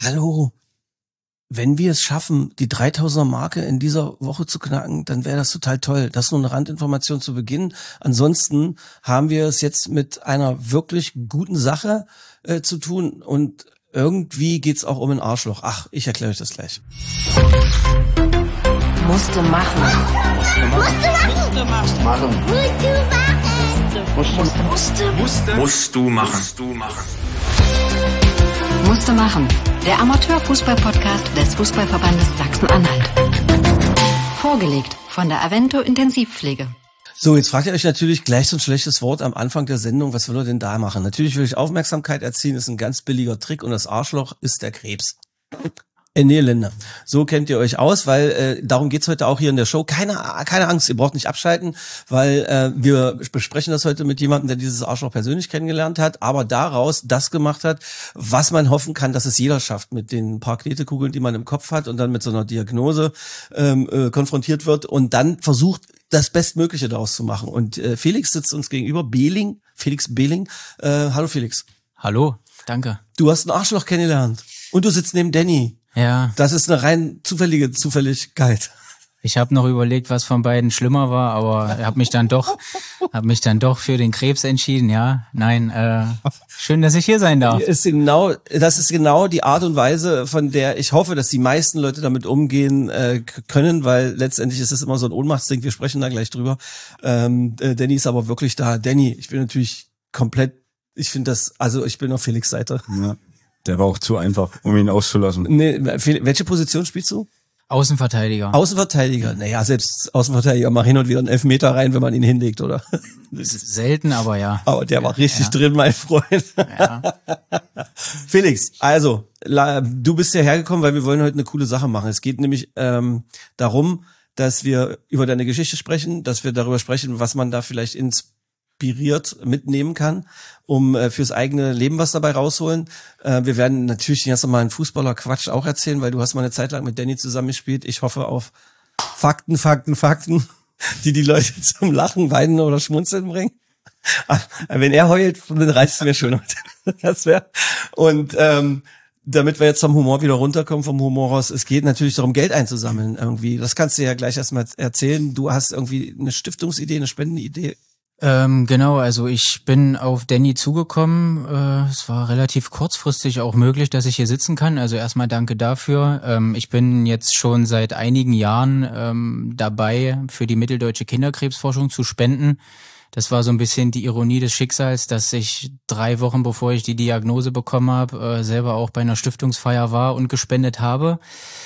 Hallo. Wenn wir es schaffen, die 3000er Marke in dieser Woche zu knacken, dann wäre das total toll. Das ist nur eine Randinformation zu Beginn. Ansonsten haben wir es jetzt mit einer wirklich guten Sache zu tun und irgendwie geht's auch um ein Arschloch. Ach, ich erkläre euch das gleich. Musste machen. Musste machen. Der Amateurfußball-Podcast des Fußballverbandes Sachsen-Anhalt. Vorgelegt von der Avento Intensivpflege. So, jetzt fragt ihr euch natürlich gleich so ein schlechtes Wort am Anfang der Sendung, was will er denn da machen? Natürlich will ich Aufmerksamkeit erzielen, ist ein ganz billiger Trick und das Arschloch ist der Krebs. Nee, Länder. So kennt ihr euch aus, weil darum geht's heute auch hier in der Show. Keine Angst, ihr braucht nicht abschalten, weil wir besprechen das heute mit jemandem, der dieses Arschloch persönlich kennengelernt hat, aber daraus das gemacht hat, was man hoffen kann, dass es jeder schafft, mit den paar Knetekugeln, die man im Kopf hat und dann mit so einer Diagnose konfrontiert wird und dann versucht, das Bestmögliche daraus zu machen. Und Felix sitzt uns gegenüber, Felix Behling. Hallo Felix. Hallo, danke. Du hast ein Arschloch kennengelernt und du sitzt neben Danny. Ja. Das ist eine rein Zufälligkeit. Ich habe noch überlegt, was von beiden schlimmer war, aber habe mich dann doch für den Krebs entschieden. Ja, nein, schön, dass ich hier sein darf. Das ist genau die Art und Weise, von der ich hoffe, dass die meisten Leute damit umgehen können, weil letztendlich ist es immer so ein Ohnmachtsding. Wir sprechen da gleich drüber. Danny ist aber wirklich da. Danny, ich bin natürlich komplett. Ich finde das, also ich bin auf Felix' Seite. Ja. Der war auch zu einfach, um ihn auszulassen. Nee, welche Position spielst du? Außenverteidiger. Naja, selbst Außenverteidiger macht hin und wieder einen Elfmeter rein, wenn man ihn hinlegt, oder? Selten, aber ja. Aber der war richtig drin, mein Freund. Ja. Felix, also, du bist hierher gekommen, weil wir wollen heute eine coole Sache machen. Es geht nämlich darum, dass wir über deine Geschichte sprechen, dass wir darüber sprechen, was man da vielleicht inspiriert mitnehmen kann, um fürs eigene Leben was dabei rausholen. Wir werden natürlich jetzt nochmal einen Fußballer-Quatsch auch erzählen, weil du hast mal eine Zeit lang mit Danny zusammengespielt. Ich hoffe auf Fakten, die Leute zum Lachen, Weinen oder Schmunzeln bringen. Wenn er heult, dann reißt es mir schon. Das wäre. Und damit wir jetzt vom Humor wieder runterkommen, vom Humor raus, es geht natürlich darum, Geld einzusammeln irgendwie. Das kannst du ja gleich erstmal erzählen. Du hast irgendwie eine Stiftungsidee, eine Spendenidee. Genau, also ich bin auf Danny zugekommen. Es war relativ kurzfristig auch möglich, dass ich hier sitzen kann. Also erstmal danke dafür. Ich bin jetzt schon seit einigen Jahren dabei, für die Mitteldeutsche Kinderkrebsforschung zu spenden. Das war so ein bisschen die Ironie des Schicksals, dass ich 3 Wochen bevor ich die Diagnose bekommen habe, selber auch bei einer Stiftungsfeier war und gespendet habe.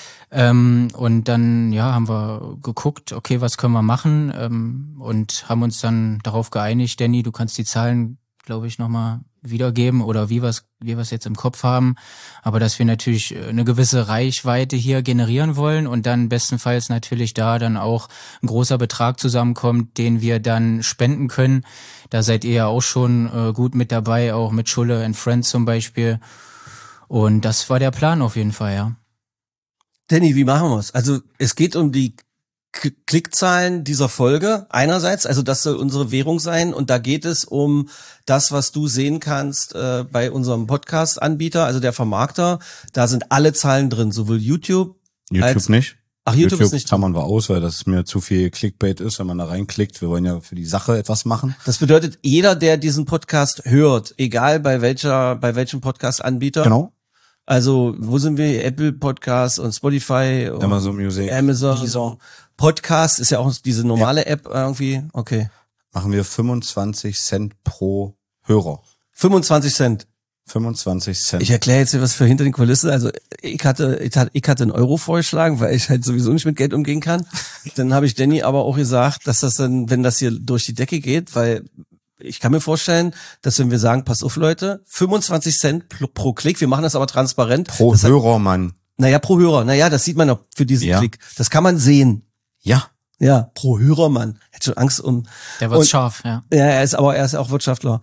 Und dann, ja, haben wir geguckt, okay, was können wir machen, und haben uns dann darauf geeinigt, Danny, du kannst die Zahlen, glaube ich, nochmal wiedergeben oder wie wir es jetzt im Kopf haben, aber dass wir natürlich eine gewisse Reichweite hier generieren wollen und dann bestenfalls natürlich da dann auch ein großer Betrag zusammenkommt, den wir dann spenden können. Da seid ihr ja auch schon gut mit dabei, auch mit Schulle and Friends zum Beispiel. Und das war der Plan auf jeden Fall, ja. Danny, wie machen wir's? Also es geht um die Klickzahlen dieser Folge einerseits, also das soll unsere Währung sein und da geht es um das, was du sehen kannst bei unserem Podcast-Anbieter, also der Vermarkter. Da sind alle Zahlen drin, sowohl YouTube nicht. Ach, YouTube ist nicht drin. Klammern wir aus, weil das mir zu viel Clickbait ist, wenn man da reinklickt. Wir wollen ja für die Sache etwas machen. Das bedeutet, jeder, der diesen Podcast hört, egal bei welchem Podcast-Anbieter. Genau. Also, wo sind wir? Apple Podcasts und Spotify. Und Amazon Music. Amazon. Podcast ist ja auch diese normale App irgendwie. Okay. Machen wir 25 Cent pro Hörer. 25 Cent. 25 Cent. Ich erkläre jetzt hier was für hinter den Kulissen. Also, ich hatte einen Euro vorgeschlagen, weil ich halt sowieso nicht mit Geld umgehen kann. Dann habe ich Danny aber auch gesagt, dass das dann, wenn das hier durch die Decke geht, weil ich kann mir vorstellen, dass wenn wir sagen, passt auf Leute, 25 Cent pro Klick, wir machen das aber transparent. Pro Hörer, Mann. Naja, pro Hörer. Naja, das sieht man doch für diesen Klick. Das kann man sehen. Ja. Ja, pro Hörer, Mann. Hätte schon Angst um. Der wird scharf, ja. Ja, er ist auch Wirtschaftler.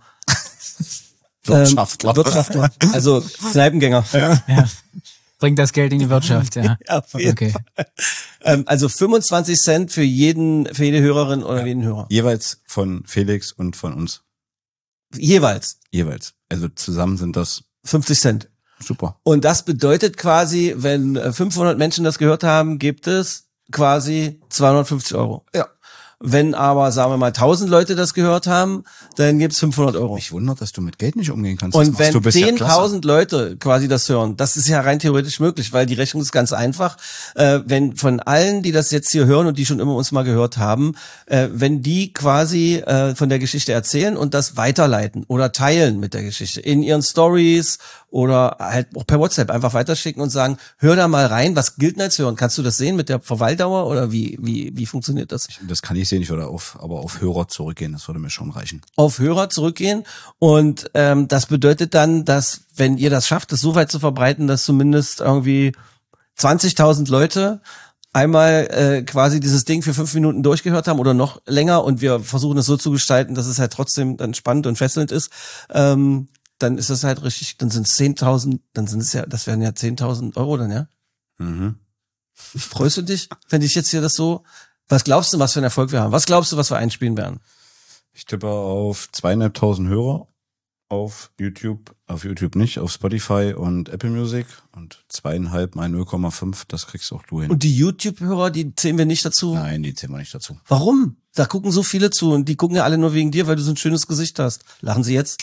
Wirtschaftler. Also Kneipengänger. Ja. Bringt das Geld in die Wirtschaft, ja. Ja, okay. Also 25 Cent für jede Hörerin oder jeden Hörer. Jeweils von Felix und von uns. Jeweils. Also zusammen sind das 50 Cent. Super. Und das bedeutet quasi, wenn 500 Menschen das gehört haben, gibt es quasi 250 Euro. Ja. Wenn aber, sagen wir mal, 1000 Leute das gehört haben, dann gibt's 500 Euro. Mich wundert, dass du mit Geld nicht umgehen kannst. Das Und machst wenn du bisher klasse. 10.000 Leute quasi das hören, das ist ja rein theoretisch möglich, weil die Rechnung ist ganz einfach. Wenn von allen, die das jetzt hier hören und die schon immer uns mal gehört haben, wenn die quasi von der Geschichte erzählen und das weiterleiten oder teilen mit der Geschichte in ihren Stories oder halt auch per WhatsApp einfach weiterschicken und sagen, hör da mal rein, was gilt denn als hören? Kannst du das sehen mit der Verweildauer oder wie funktioniert das? Das kann ich sehen, ich würde aber auf Hörer zurückgehen, das würde mir schon reichen. Auf Hörer zurückgehen und das bedeutet dann, dass wenn ihr das schafft, das so weit zu verbreiten, dass zumindest irgendwie 20.000 Leute einmal quasi dieses Ding für 5 Minuten durchgehört haben oder noch länger und wir versuchen es so zu gestalten, dass es halt trotzdem dann spannend und fesselnd ist, dann ist das halt richtig, dann sind es 10.000, dann sind es ja, das wären ja 10.000 Euro dann, ja? Mhm. Freust du dich, wenn ich jetzt hier das so, was glaubst du, was für einen Erfolg wir haben? Was glaubst du, was wir einspielen werden? Ich tippe auf 2.500 Hörer auf YouTube nicht, auf Spotify und Apple Music und 2,5 mal 0,5, das kriegst auch du hin. Und die YouTube-Hörer, die zählen wir nicht dazu? Nein, die zählen wir nicht dazu. Warum? Da gucken so viele zu und die gucken ja alle nur wegen dir, weil du so ein schönes Gesicht hast. Lachen sie jetzt?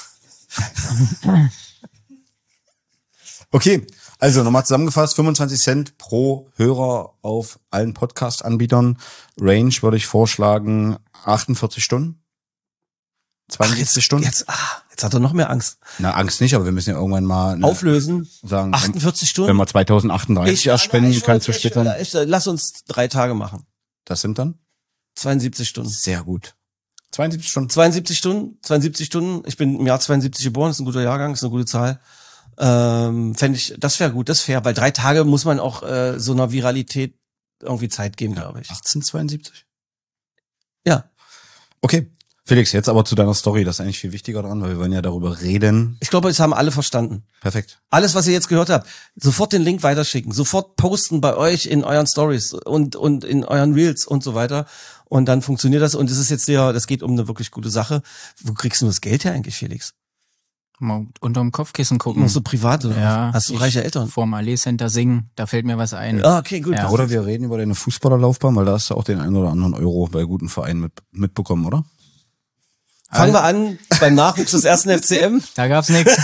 Okay, also nochmal zusammengefasst, 25 Cent pro Hörer auf allen Podcast-Anbietern. Range würde ich vorschlagen 48 Stunden. 72 Stunden. Jetzt hat er noch mehr Angst. Na, Angst nicht, aber wir müssen ja irgendwann mal Auflösen. sagen, 48 Stunden? wenn wir 2038 erst spenden, kannst du später. Lass uns 3 Tage machen. Das sind dann 72 Stunden. sehr gut. 72 Stunden. 72 Stunden. Ich bin im Jahr 72 geboren, ist ein guter Jahrgang, ist eine gute Zahl. Fände ich, das wäre gut, das ist fair, weil 3 Tage muss man auch so einer Viralität irgendwie Zeit geben, glaube ich. 1872? Ja. Okay. Felix, jetzt aber zu deiner Story, das ist eigentlich viel wichtiger dran, weil wir wollen ja darüber reden. Ich glaube, es haben alle verstanden. Perfekt. Alles, was ihr jetzt gehört habt, sofort den Link weiterschicken, sofort posten bei euch in euren Stories und in euren Reels und so weiter. Und dann funktioniert das. Und es ist jetzt das geht um eine wirklich gute Sache. Wo kriegst du das Geld her eigentlich, Felix? Mal unterm Kopfkissen gucken. Nur so privat oder? Ja. Hast du reiche Eltern? Vorm Allee-Center singen, da fällt mir was ein. Ah, okay, gut. Ja. Oder wir reden über deine Fußballerlaufbahn, weil da hast du auch den einen oder anderen Euro bei guten Vereinen mitbekommen, oder? Fangen wir an beim Nachwuchs des 1. FCM. Da gab's nix.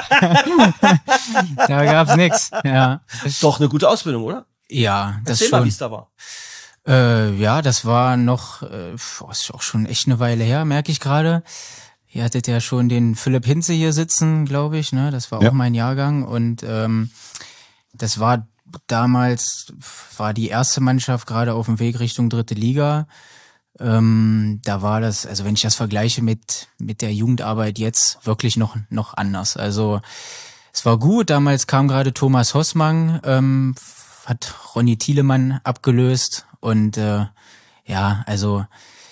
Da gab's nix. Ja. Doch eine gute Ausbildung, oder? Ja, das Erzähl mal, wie schon. es da war. Ja, das war noch, ist auch schon echt eine Weile her, merke ich gerade. Ihr hattet ja schon den Philipp Hinze hier sitzen, glaube ich, ne? Das war auch mein Jahrgang und das war damals, war die erste Mannschaft gerade auf dem Weg Richtung 3. Liga. Da war das, also wenn ich das vergleiche mit der Jugendarbeit jetzt, wirklich noch anders. Also es war gut, damals kam gerade Thomas Hossmann, hat Ronny Thielemann abgelöst und ja, also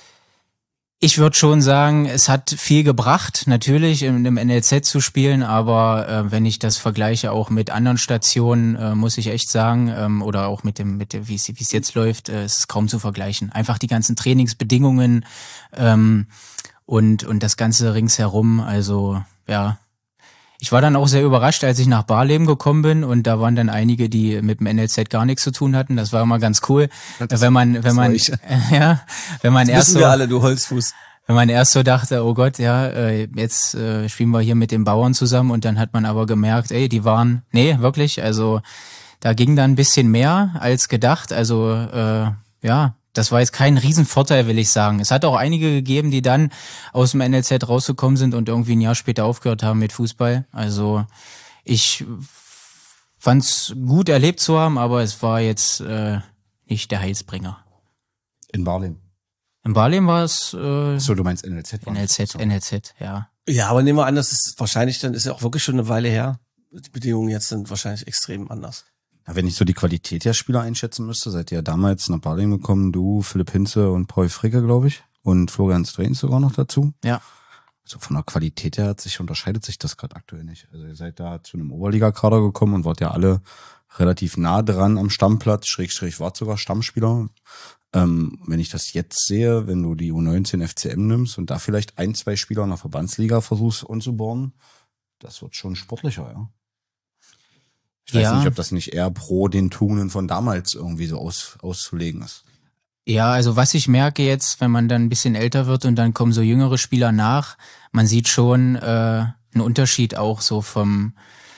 ich würde schon sagen, es hat viel gebracht, natürlich im NLZ zu spielen, aber wenn ich das vergleiche auch mit anderen Stationen, muss ich echt sagen, oder auch mit dem wie es jetzt läuft, ist es kaum zu vergleichen. Einfach die ganzen Trainingsbedingungen und das Ganze ringsherum, also ja. Ich war dann auch sehr überrascht, als ich nach Barleben gekommen bin und da waren dann einige, die mit dem NLZ gar nichts zu tun hatten. Das war immer ganz cool, wenn man erst Wissen so, wir alle, du Holzfuß. wenn man erst so dachte, oh Gott, ja, jetzt spielen wir hier mit den Bauern zusammen und dann hat man aber gemerkt, die waren, nee, wirklich, also da ging dann ein bisschen mehr als gedacht, also ja, das war jetzt kein Riesenvorteil, will ich sagen. Es hat auch einige gegeben, die dann aus dem NLZ rausgekommen sind und irgendwie ein Jahr später aufgehört haben mit Fußball. Also ich fand's gut erlebt zu haben, aber es war jetzt nicht der Heilsbringer. In Barleben. In Barleben war es So, du meinst NLZ? NLZ, ja. Ja, aber nehmen wir an, das ist wahrscheinlich, dann ist ja auch wirklich schon eine Weile her. Die Bedingungen jetzt sind wahrscheinlich extrem anders. Ja, wenn ich so die Qualität der Spieler einschätzen müsste, seid ihr ja damals nach Barleben gekommen, du, Philipp Hinze und Paul Fricke, glaube ich, und Florian Streins sogar noch dazu. Ja. Also von der Qualität her unterscheidet sich das gerade aktuell nicht. Also ihr seid da zu einem Oberligakader gekommen und wart ja alle relativ nah dran am Stammplatz, / wart sogar Stammspieler. Wenn ich das jetzt sehe, wenn du die U19 FCM nimmst und da vielleicht 1, 2 Spieler in der Verbandsliga versuchst umzubauen, das wird schon sportlicher, ja. Ich weiß nicht, ob das nicht eher pro den Tugenden von damals irgendwie so auszulegen ist. Ja, also was ich merke jetzt, wenn man dann ein bisschen älter wird und dann kommen so jüngere Spieler nach, man sieht schon einen Unterschied auch so vom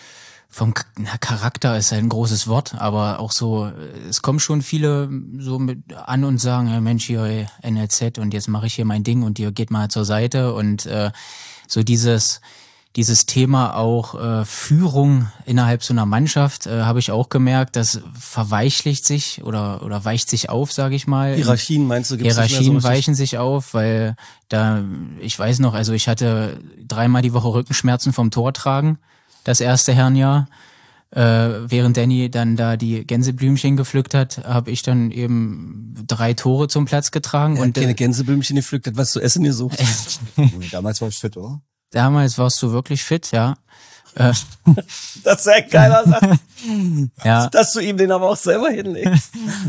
Charakter ist halt ein großes Wort, aber auch so, es kommen schon viele so mit an und sagen, ja Mensch, hier NLZ und jetzt mache ich hier mein Ding und ihr geht mal zur Seite und so dieses Thema auch Führung innerhalb so einer Mannschaft habe ich auch gemerkt, das verweichlicht sich oder weicht sich auf, sage ich mal. Hierarchien meinst du? Hierarchien weichen sich auf, weil da, ich weiß noch, also ich hatte 3-mal die Woche Rückenschmerzen vom Tor tragen, das erste Herrenjahr. Während Danny dann da die Gänseblümchen gepflückt hat, habe ich dann eben 3 Tore zum Platz getragen. Und keine Gänseblümchen gepflückt hat, was zu essen gesucht. Damals war ich fit, oder? Damals warst du wirklich fit, ja. Das ist ja geiler Satz. Ja. Dass du ihm den aber auch selber hinlegst.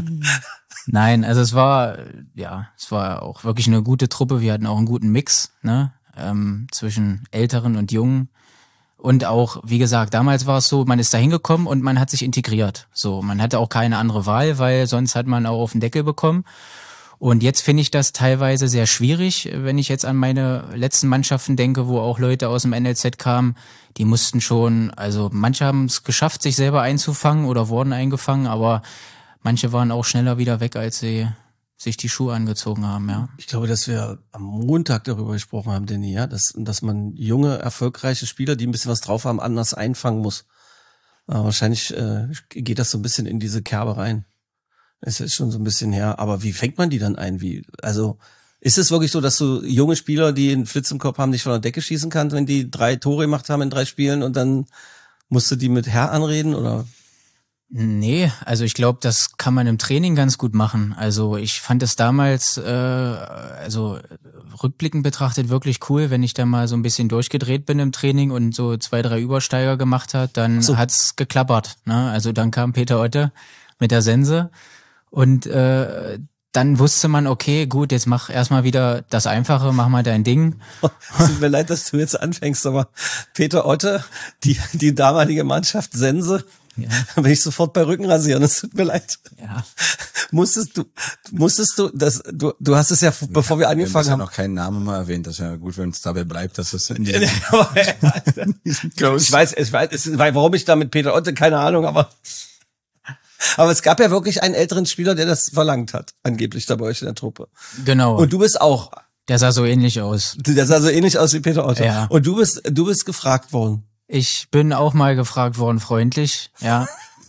Nein, also es war auch wirklich eine gute Truppe. Wir hatten auch einen guten Mix, ne, zwischen Älteren und Jungen. Und auch, wie gesagt, damals war es so, man ist da hingekommen und man hat sich integriert. So, man hatte auch keine andere Wahl, weil sonst hat man auch auf den Deckel bekommen. Und jetzt finde ich das teilweise sehr schwierig, wenn ich jetzt an meine letzten Mannschaften denke, wo auch Leute aus dem NLZ kamen, die mussten schon, also manche haben es geschafft, sich selber einzufangen oder wurden eingefangen, aber manche waren auch schneller wieder weg, als sie sich die Schuhe angezogen haben, ja. Ich glaube, dass wir am Montag darüber gesprochen haben, Danny, ja, dass man junge, erfolgreiche Spieler, die ein bisschen was drauf haben, anders einfangen muss. Wahrscheinlich geht das so ein bisschen in diese Kerbe rein. Es ist schon so ein bisschen her, aber wie fängt man die dann ein? Also ist es wirklich so, dass du junge Spieler, die einen Flitz im Kopf haben, nicht von der Decke schießen kannst, wenn die 3 Tore gemacht haben in 3 Spielen und dann musst du die mit Herr anreden oder? Nee, also ich glaube, das kann man im Training ganz gut machen. Also ich fand es damals, rückblickend betrachtet wirklich cool, wenn ich da mal so ein bisschen durchgedreht bin im Training und so 2, 3 Übersteiger gemacht hat, dann hat's geklappert. Ne? Also dann kam Peter Otte mit der Sense und dann wusste man, okay, gut, jetzt mach erstmal wieder das Einfache, mach mal dein Ding. Es tut mir leid, dass du jetzt anfängst, aber Peter Otte, die damalige Mannschaft Sense, ja. Bin ich sofort bei Rückenrasieren, es tut mir leid. Ja. Musstest du du hast es ja, bevor wir angefangen haben. Ja noch keinen Namen mal erwähnt, das ist ja gut, wenn es dabei bleibt, dass es in ich weiß, warum ich da mit Peter Otte, keine Ahnung, aber es gab ja wirklich einen älteren Spieler, der das verlangt hat, angeblich da bei euch in der Truppe. Genau. Und du bist auch. Der sah so ähnlich aus. Der sah so ähnlich aus wie Peter Otte. Ja. Und du bist gefragt worden. Ich bin auch mal gefragt worden, freundlich, ja.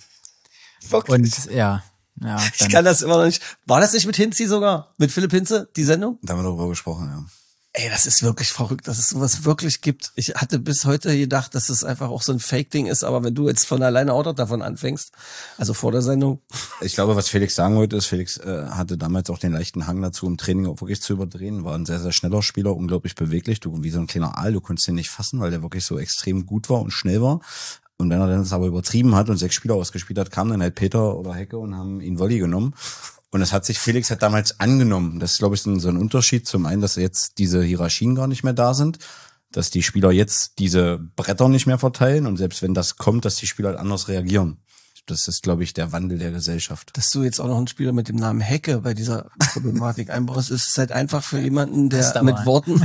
Wirklich? Und ja. Ich kann das immer noch nicht. War das nicht mit Hinzi sogar? Mit Philipp Hinze, die Sendung? Da haben wir darüber gesprochen, ja. Ey, das ist wirklich verrückt, dass es sowas wirklich gibt. Ich hatte bis heute gedacht, dass es einfach auch so ein Fake-Ding ist, aber wenn du jetzt von alleine auch noch davon anfängst, also vor der Sendung. Ich glaube, was Felix sagen wollte, ist, Felix hatte damals auch den leichten Hang dazu, im Training auch wirklich zu überdrehen, war ein sehr, sehr schneller Spieler, unglaublich beweglich, du wie so ein kleiner Aal, du konntest ihn nicht fassen, weil der wirklich so extrem gut war und schnell war. Und wenn er dann das aber übertrieben hat und 6 Spieler ausgespielt hat, kamen dann halt Peter oder Hecke und haben ihn Volley genommen. Und das hat sich Felix halt damals angenommen. Das ist, glaube ich, so ein Unterschied. Zum einen, dass jetzt diese Hierarchien gar nicht mehr da sind, dass die Spieler jetzt diese Bretter nicht mehr verteilen und selbst wenn das kommt, dass die Spieler halt anders reagieren. Das ist, glaube ich, der Wandel der Gesellschaft. Dass du jetzt auch noch einen Spieler mit dem Namen Hecke bei dieser Problematik einbaust, ist halt einfach für jemanden, der mit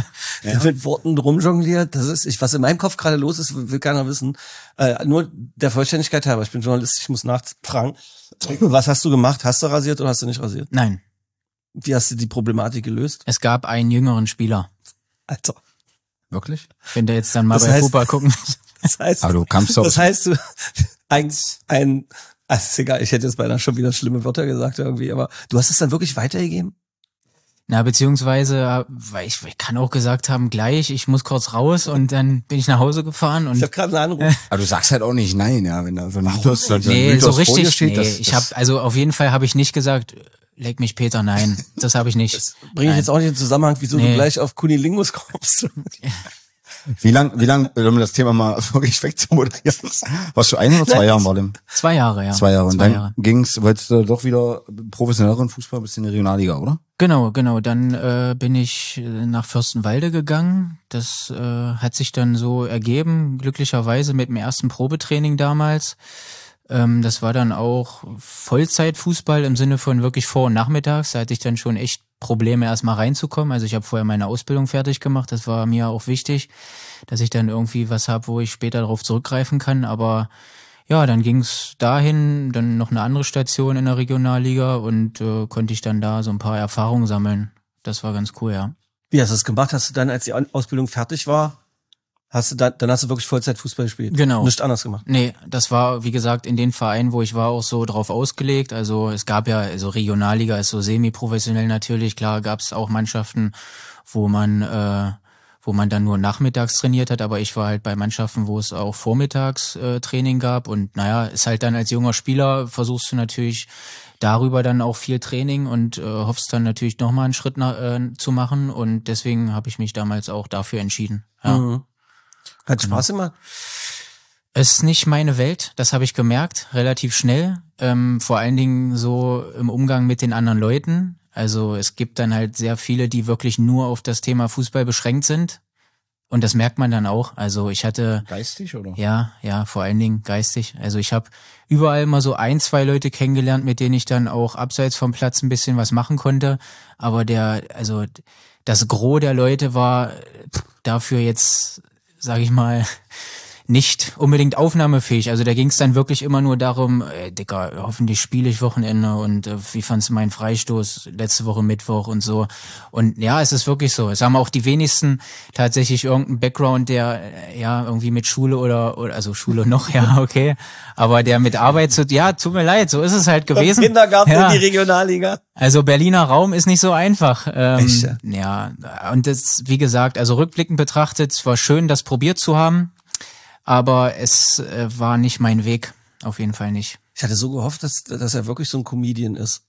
Worten rumjongliert. Das ist, was in meinem Kopf gerade los ist, will keiner wissen. Nur der Vollständigkeit halber. Ich bin Journalist, ich muss nachfragen. Was hast du gemacht? Hast du rasiert oder hast du nicht rasiert? Nein. Wie hast du die Problematik gelöst? Es gab einen jüngeren Spieler. Alter. Wirklich? Wenn der jetzt dann mal bei Fußball gucken. Das heißt, aber du kamst doch. Das heißt, du ist egal, ich hätte jetzt beinahe schon wieder schlimme Wörter gesagt irgendwie, aber du hast es dann wirklich weitergegeben? Na, beziehungsweise, weil ich kann auch gesagt haben, gleich, ich muss kurz raus und dann bin ich nach Hause gefahren und. Ich habe gerade einen Anruf. Aber du sagst halt auch nicht nein, ja, wenn da so ein Mythos so richtig steht. Nee, auf jeden Fall habe ich nicht gesagt, leck mich Peter, nein, das habe ich nicht. Das bringe ich jetzt auch nicht in Zusammenhang, wieso du gleich auf Kunilingus kommst. Wie lang, um das Thema mal wirklich wegzumoderieren? Warst du 1 oder 2 Jahre bei dem? 2 Jahre, ja. 2 Jahre. Und dann wolltest du doch wieder professionelleren Fußball bis in die Regionalliga, oder? Genau. Dann bin ich nach Fürstenwalde gegangen. Das hat sich dann so ergeben, glücklicherweise mit dem ersten Probetraining damals. Das war dann auch Vollzeitfußball im Sinne von wirklich vor- und nachmittags. Da hatte ich dann schon echt Probleme, erstmal reinzukommen. Also ich habe vorher meine Ausbildung fertig gemacht. Das war mir auch wichtig, dass ich dann irgendwie was habe, wo ich später darauf zurückgreifen kann. Aber ja, dann ging's dahin, dann noch eine andere Station in der Regionalliga und konnte ich dann da so ein paar Erfahrungen sammeln. Das war ganz cool, ja. Wie hast du das gemacht? Hast du dann, als die Ausbildung fertig war, dann hast du wirklich Vollzeit Fußball gespielt? Genau. Nichts anderes gemacht? Nee, das war, wie gesagt, in den Vereinen, wo ich war, auch so drauf ausgelegt. Also es gab ja, also Regionalliga ist so semi-professionell natürlich. Klar gab es auch Mannschaften, wo man dann nur nachmittags trainiert hat, aber ich war halt bei Mannschaften, wo es auch vormittags Training gab. Und naja, ist halt dann als junger Spieler, versuchst du natürlich darüber dann auch viel Training und hoffst dann natürlich nochmal einen Schritt zu machen. Und deswegen habe ich mich damals auch dafür entschieden. Ja. Mhm. Hat Spaß gemacht? Es ist nicht meine Welt, das habe ich gemerkt, relativ schnell. Vor allen Dingen so im Umgang mit den anderen Leuten. Also es gibt dann halt sehr viele, die wirklich nur auf das Thema Fußball beschränkt sind. Und das merkt man dann auch. Also ich hatte... Geistig, oder? Ja, vor allen Dingen geistig. Also ich habe überall mal so 1, 2 Leute kennengelernt, mit denen ich dann auch abseits vom Platz ein bisschen was machen konnte. Aber das Gros der Leute war dafür jetzt, sag ich mal, nicht unbedingt aufnahmefähig. Also da ging es dann wirklich immer nur darum, Digga, hoffentlich spiele ich Wochenende und wie fandst du meinen Freistoß letzte Woche Mittwoch und so. Und ja, es ist wirklich so. Es haben auch die wenigsten tatsächlich irgendeinen Background, der ja irgendwie mit Schule oder also Schule noch, ja, okay, aber der mit Arbeit ja, tut mir leid, so ist es halt gewesen. Vom Kindergarten ja. in die Regionalliga. Also Berliner Raum ist nicht so einfach. Echt, ja? Ja, und das, wie gesagt, also rückblickend betrachtet, es war schön, das probiert zu haben. Aber es war nicht mein Weg, auf jeden Fall nicht. Ich hatte so gehofft, dass er wirklich so ein Comedian ist,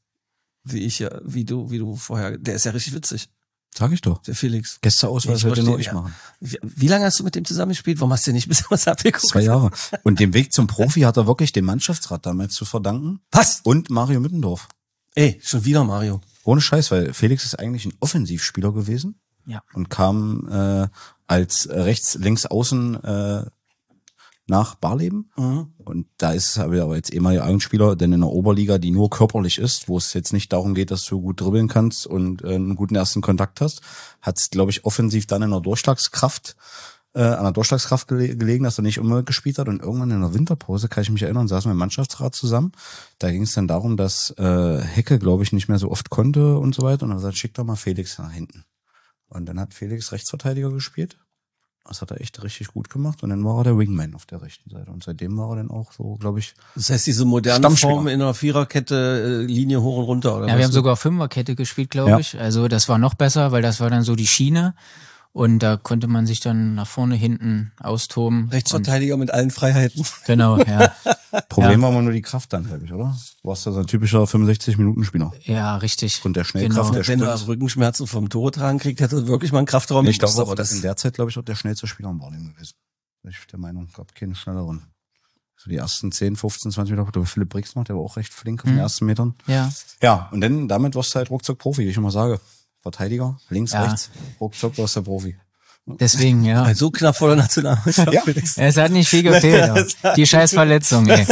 wie du vorher. Der ist ja richtig witzig, Sag ich doch. der Felix. Gästeausweis würde nur ich machen. Wie lange hast du mit dem zusammengespielt? Warum hast du dir nicht bis was abgeguckt? 2 Jahre. Und den Weg zum Profi hat er wirklich dem Mannschaftsrat damals zu verdanken. Was? Und Mario Mittendorf. Ey, schon wieder Mario. Ohne Scheiß, weil Felix ist eigentlich ein Offensivspieler gewesen. Ja. Und kam als links außen nach Barleben. Mhm. Und da ist es aber jetzt ehemaliger Eigenspieler, denn in der Oberliga, die nur körperlich ist, wo es jetzt nicht darum geht, dass du gut dribbeln kannst und einen guten ersten Kontakt hast, hat es, glaube ich, offensiv dann an der Durchschlagskraft gelegen, dass er nicht unbedingt gespielt hat. Und irgendwann in der Winterpause, kann ich mich erinnern, saßen wir im Mannschaftsrat zusammen. Da ging es dann darum, dass Hecke, glaube ich, nicht mehr so oft konnte und so weiter. Und dann hat er gesagt, schick doch mal Felix nach hinten. Und dann hat Felix Rechtsverteidiger gespielt. Das hat er echt richtig gut gemacht. Und dann war er der Wingman auf der rechten Seite. Und seitdem war er dann auch so, glaube ich, Das heißt, diese moderne Form in einer Viererkette, Linie hoch und runter, oder? Ja, wir haben sogar Fünferkette gespielt, glaube ich. Also das war noch besser, weil das war dann so die Schiene. Und da konnte man sich dann nach vorne, hinten austoben. Rechtsverteidiger mit allen Freiheiten. Genau, ja. Problem war immer nur die Kraft dann, glaube ich, oder? Du warst ja so ein typischer 65-Minuten-Spieler. Ja, richtig. Und der Schnellkraft, der Wenn du Sprint. Rückenschmerzen vom Tore tragen kriegt, hätte er wirklich mal einen Kraftraum. Ich glaube, aber das in der Zeit, glaube ich, auch der schnellste Spieler im Barleben gewesen. Ich bin der Meinung, gab keinen schnelleren. So die ersten 10, 15, 20 Meter, der Philipp Brix noch, der war auch recht flink auf den ersten Metern. Ja. Ja, und dann, damit warst du halt ruckzuck Profi, wie ich immer sage. Verteidiger, links, Ja. rechts, ruckzuck warst du Profi. Deswegen, ja. So knapp vor der Nationalmannschaft. Ja. Es hat nicht viel gefehlt. Aber die scheiß Verletzung, ey.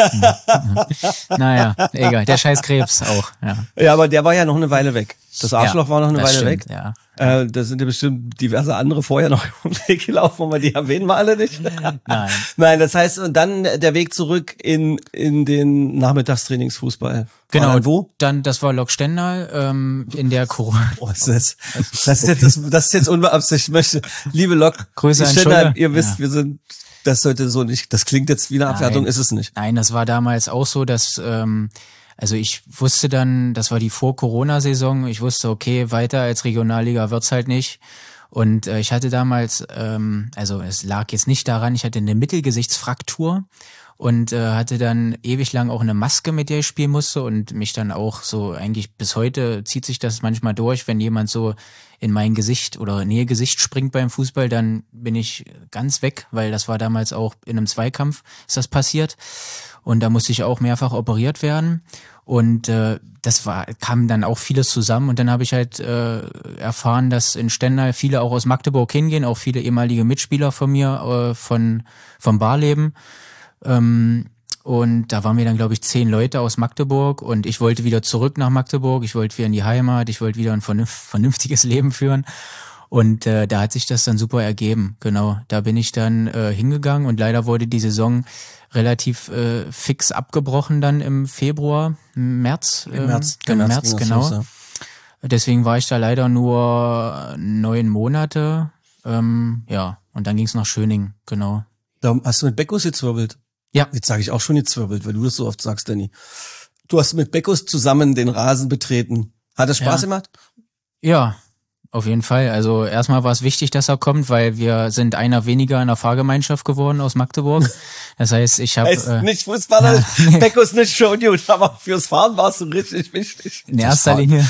Naja, egal. Der scheiß Krebs auch, ja. Ja, aber der war ja noch eine Weile weg. Das Arschloch war noch eine das Weile stimmt, weg. Ja. Da sind ja bestimmt diverse andere vorher noch im Weg gelaufen, aber die erwähnen wir alle nicht. Nein. Nein, das heißt, und dann der Weg zurück in den Nachmittagstrainingsfußball. Genau. War dann wo? Dann, das war Lok Stendal, in der Corona. Oh, das ist jetzt unbeabsichtigt. Möchte, liebe Lok, Grüße an Stendal, Schulter. ihr wisst, Ja. wir sind, das sollte so nicht, das klingt jetzt wie eine Abwertung, ist es nicht. Nein, das war damals auch so, dass, also ich wusste dann, das war die Vor-Corona-Saison, ich wusste, okay, weiter als Regionalliga wird's halt nicht. Und ich hatte damals, also es lag jetzt nicht daran, ich hatte eine Mittelgesichtsfraktur und hatte dann ewig lang auch eine Maske, mit der ich spielen musste und mich dann auch so, eigentlich bis heute zieht sich das manchmal durch, wenn jemand so in mein Gesicht oder Nähe Gesicht springt beim Fußball, dann bin ich ganz weg, weil das war damals auch in einem Zweikampf ist das passiert und da musste ich auch mehrfach operiert werden und kam dann auch vieles zusammen und dann habe ich halt erfahren, dass in Stendal viele auch aus Magdeburg hingehen, auch viele ehemalige Mitspieler von mir vom Barleben. Und und da waren wir dann, glaube ich, 10 Leute aus Magdeburg und ich wollte wieder zurück nach Magdeburg, ich wollte wieder in die Heimat, ich wollte wieder ein vernünftiges Leben führen und da hat sich das dann super ergeben, genau. Da bin ich dann hingegangen und leider wurde die Saison relativ fix abgebrochen dann im März, genau. Ja. Deswegen war ich da leider nur 9 Monate, ja, und dann ging es nach Schöningen, genau. Da hast du mit Beckus gezwirbelt? Ja. Jetzt sage ich auch schon gezwirbelt, weil du das so oft sagst, Danny. Du hast mit Beckus zusammen den Rasen betreten. Hat das Spaß gemacht? Ja, auf jeden Fall. Also erstmal war es wichtig, dass er kommt, weil wir sind einer weniger in der Fahrgemeinschaft geworden aus Magdeburg. Das heißt, ich habe... Heißt nicht Fußballer, Beckus nicht schon gut, aber fürs Fahren warst du richtig wichtig. In erster Linie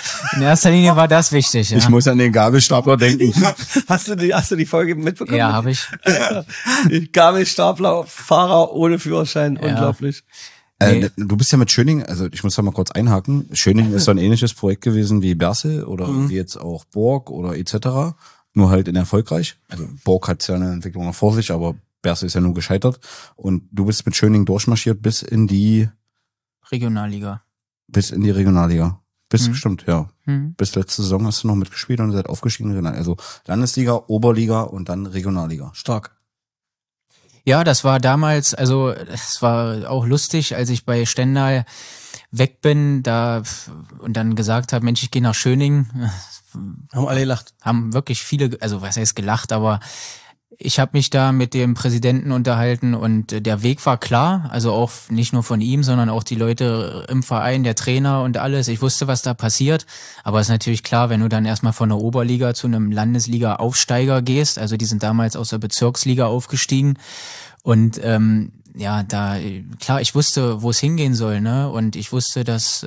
war das wichtig. Ja. Ich muss an den Gabelstapler denken. Hast du die Folge mitbekommen? Ja, habe ich. Gabelstapler, Fahrer ohne Führerschein, unglaublich. Du bist ja mit Schöningen, also ich muss da mal kurz einhaken. Schöningen ist so ein ähnliches Projekt gewesen wie Bersel oder wie jetzt auch Borg oder etc. Nur halt in erfolgreich. Also Borg hat ja eine Entwicklung noch vor sich, aber Bersel ist ja nur gescheitert. Und du bist mit Schöningen durchmarschiert bis in die Regionalliga. Bis bestimmt, ja. Bis letzte Saison hast du noch mitgespielt und seid aufgestiegen. Also Landesliga, Oberliga und dann Regionalliga. Stark. Ja, das war damals, also es war auch lustig, als ich bei Stendal weg bin, da und dann gesagt habe, Mensch, ich gehe nach Schöningen. Haben alle gelacht. Haben wirklich viele, also was heißt gelacht, aber ich habe mich da mit dem Präsidenten unterhalten und der Weg war klar, also auch nicht nur von ihm, sondern auch die Leute im Verein, der Trainer und alles. Ich wusste, was da passiert, aber es ist natürlich klar, wenn du dann erstmal von der Oberliga zu einem Landesliga-Aufsteiger gehst, also die sind damals aus der Bezirksliga aufgestiegen und ja, da klar, ich wusste, wo es hingehen soll, ne? Und ich wusste, dass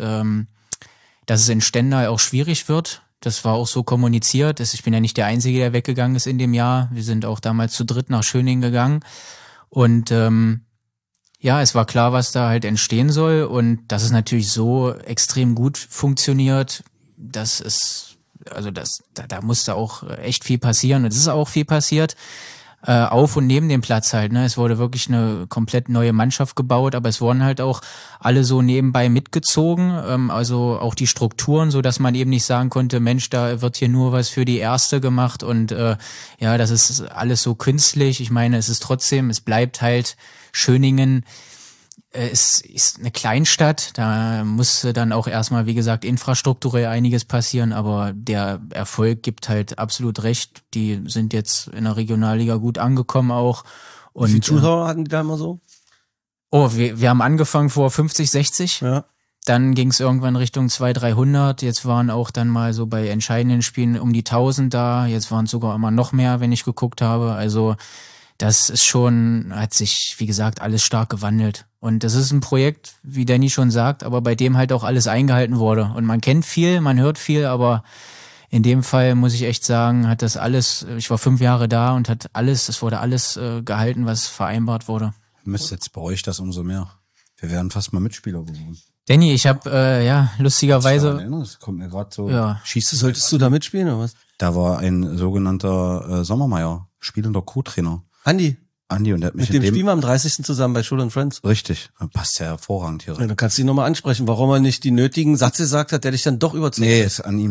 es in Stendal auch schwierig wird. Das war auch so kommuniziert. Ich bin ja nicht der Einzige, der weggegangen ist in dem Jahr. Wir sind auch damals zu dritt nach Schöningen gegangen. Und ja, es war klar, was da halt entstehen soll. Und dass es natürlich so extrem gut funktioniert, das ist, also da musste auch echt viel passieren. Und es ist auch viel passiert. Auf und neben dem Platz halt, ne? Es wurde wirklich eine komplett neue Mannschaft gebaut, aber es wurden halt auch alle so nebenbei mitgezogen, also auch die Strukturen, so dass man eben nicht sagen konnte, Mensch, da wird hier nur was für die Erste gemacht und ja, das ist alles so künstlich. Ich meine, es bleibt halt Schöningen. Es ist eine Kleinstadt, da musste dann auch erstmal, wie gesagt, infrastrukturell einiges passieren, aber der Erfolg gibt halt absolut recht. Die sind jetzt in der Regionalliga gut angekommen auch. Und, wie viele Zuschauer hatten die da immer so? Oh, wir haben angefangen vor 50, 60. Ja. Dann ging es irgendwann Richtung 200, 300. Jetzt waren auch dann mal so bei entscheidenden Spielen um die 1000 da. Jetzt waren es sogar immer noch mehr, wenn ich geguckt habe. Also das ist schon, hat sich, wie gesagt, alles stark gewandelt. Und das ist ein Projekt, wie Danny schon sagt, aber bei dem halt auch alles eingehalten wurde. Und man kennt viel, man hört viel, aber in dem Fall muss ich echt sagen, hat das alles, ich war 5 Jahre da und es wurde alles gehalten, was vereinbart wurde. Müsst jetzt bei euch das umso mehr. Wir wären fast mal Mitspieler geworden. Danny, ich habe ja lustigerweise. Das kommt mir gerade so. Ja. Solltest du da mitspielen oder was? Da war ein sogenannter Sommermeier, spielender Co-Trainer. Andi, und der hat mich mit dem spielen wir am 30. zusammen bei Schul und Friends. Richtig, passt ja hervorragend hier Ja, rein. du kannst ihn nochmal ansprechen, warum er nicht die nötigen Sätze gesagt hat, der dich dann doch überzeugt. Nee,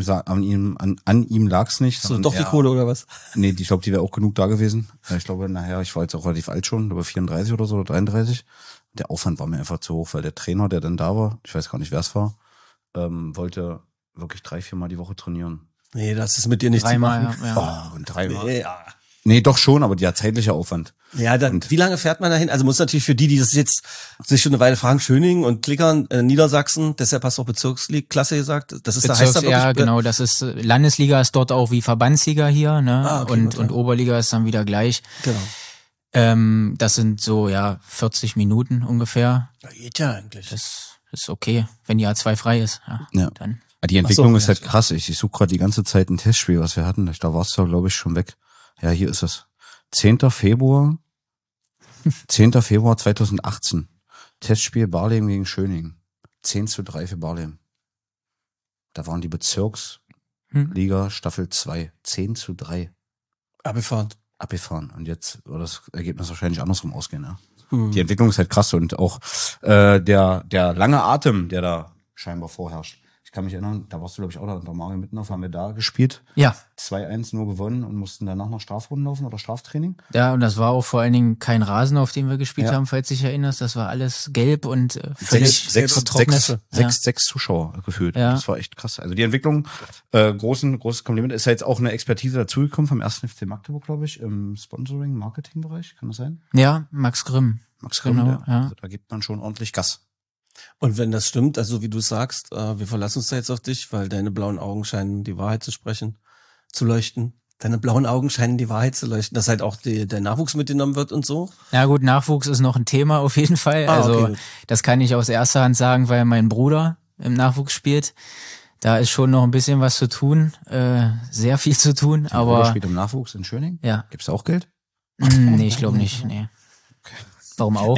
an ihm lag's nicht. So, doch die Kohle oder was? Nee, ich glaube, die wäre auch genug da gewesen. Ich glaube, ich war jetzt auch relativ alt schon, über 34 oder so, oder 33. Der Aufwand war mir einfach zu hoch, weil der Trainer, der dann da war, ich weiß gar nicht, wer es war, wollte wirklich 3-4 Mal die Woche trainieren. Nee, das ist mit dir nicht Dreimal, zu machen. ja. Oh, und 3-mal. Nee, ja. Nee, doch schon, aber der zeitliche Aufwand. Ja, wie lange fährt man dahin? Also muss natürlich für die das jetzt sich schon eine Weile fragen, Schöningen und Klickern, Niedersachsen, deshalb hast du auch Bezirksklasse gesagt. Das ist da heißt da wirklich, ja, genau, das ist Landesliga ist dort auch wie Verbandsliga hier, ne? Okay, und Oberliga ist dann wieder gleich. Genau. Das sind so 40 Minuten ungefähr. Ja, geht ja eigentlich. Das ist okay, wenn die A2 frei ist. Ja. Dann. Die Entwicklung ist halt ja. krass. Ich suche gerade die ganze Zeit ein Testspiel, was wir hatten. Da warst du, glaube ich, schon weg. Ja, hier ist es. 10. Februar 2018. Testspiel Barleben gegen Schöningen. 10:3 für Barleben. Da waren die Bezirksliga Staffel 2. 10:3. Abgefahren. Abgefahren. Und jetzt wird das Ergebnis wahrscheinlich andersrum ausgehen, ja. Die Entwicklung ist halt krass und auch der lange Atem, der da scheinbar vorherrscht. Ich kann mich erinnern, da warst du, glaube ich, auch da unter Mario Mittenhoff, haben wir da gespielt. Ja. 2-1 nur gewonnen und mussten danach noch Strafrunden laufen oder Straftraining. Ja, und das war auch vor allen Dingen kein Rasen, auf dem wir gespielt haben, falls du dich erinnerst. Das war alles gelb und völlig vertrocknet. Sechs Zuschauer gefühlt. Ja. Das war echt krass. Also die Entwicklung, großes Kompliment. Ist ja jetzt auch eine Expertise dazugekommen vom 1. FC Magdeburg, glaube ich, im Sponsoring, Marketingbereich. Kann das sein? Ja, Max Grimm. Genau, ja. Also da gibt man schon ordentlich Gas. Und wenn das stimmt, also wie du sagst, wir verlassen uns da jetzt auf dich, weil deine blauen Augen scheinen die Wahrheit zu sprechen, zu leuchten. Deine blauen Augen scheinen die Wahrheit zu leuchten, dass halt auch der Nachwuchs mitgenommen wird und so. Ja gut, Nachwuchs ist noch ein Thema auf jeden Fall. Okay, das kann ich aus erster Hand sagen, weil mein Bruder im Nachwuchs spielt. Da ist schon noch ein bisschen was zu tun, sehr viel zu tun. Dein Bruder spielt im Nachwuchs in Schöning? Ja. Gibt's da auch Geld? Nee, ich glaube nicht, nee. Okay. Warum auch?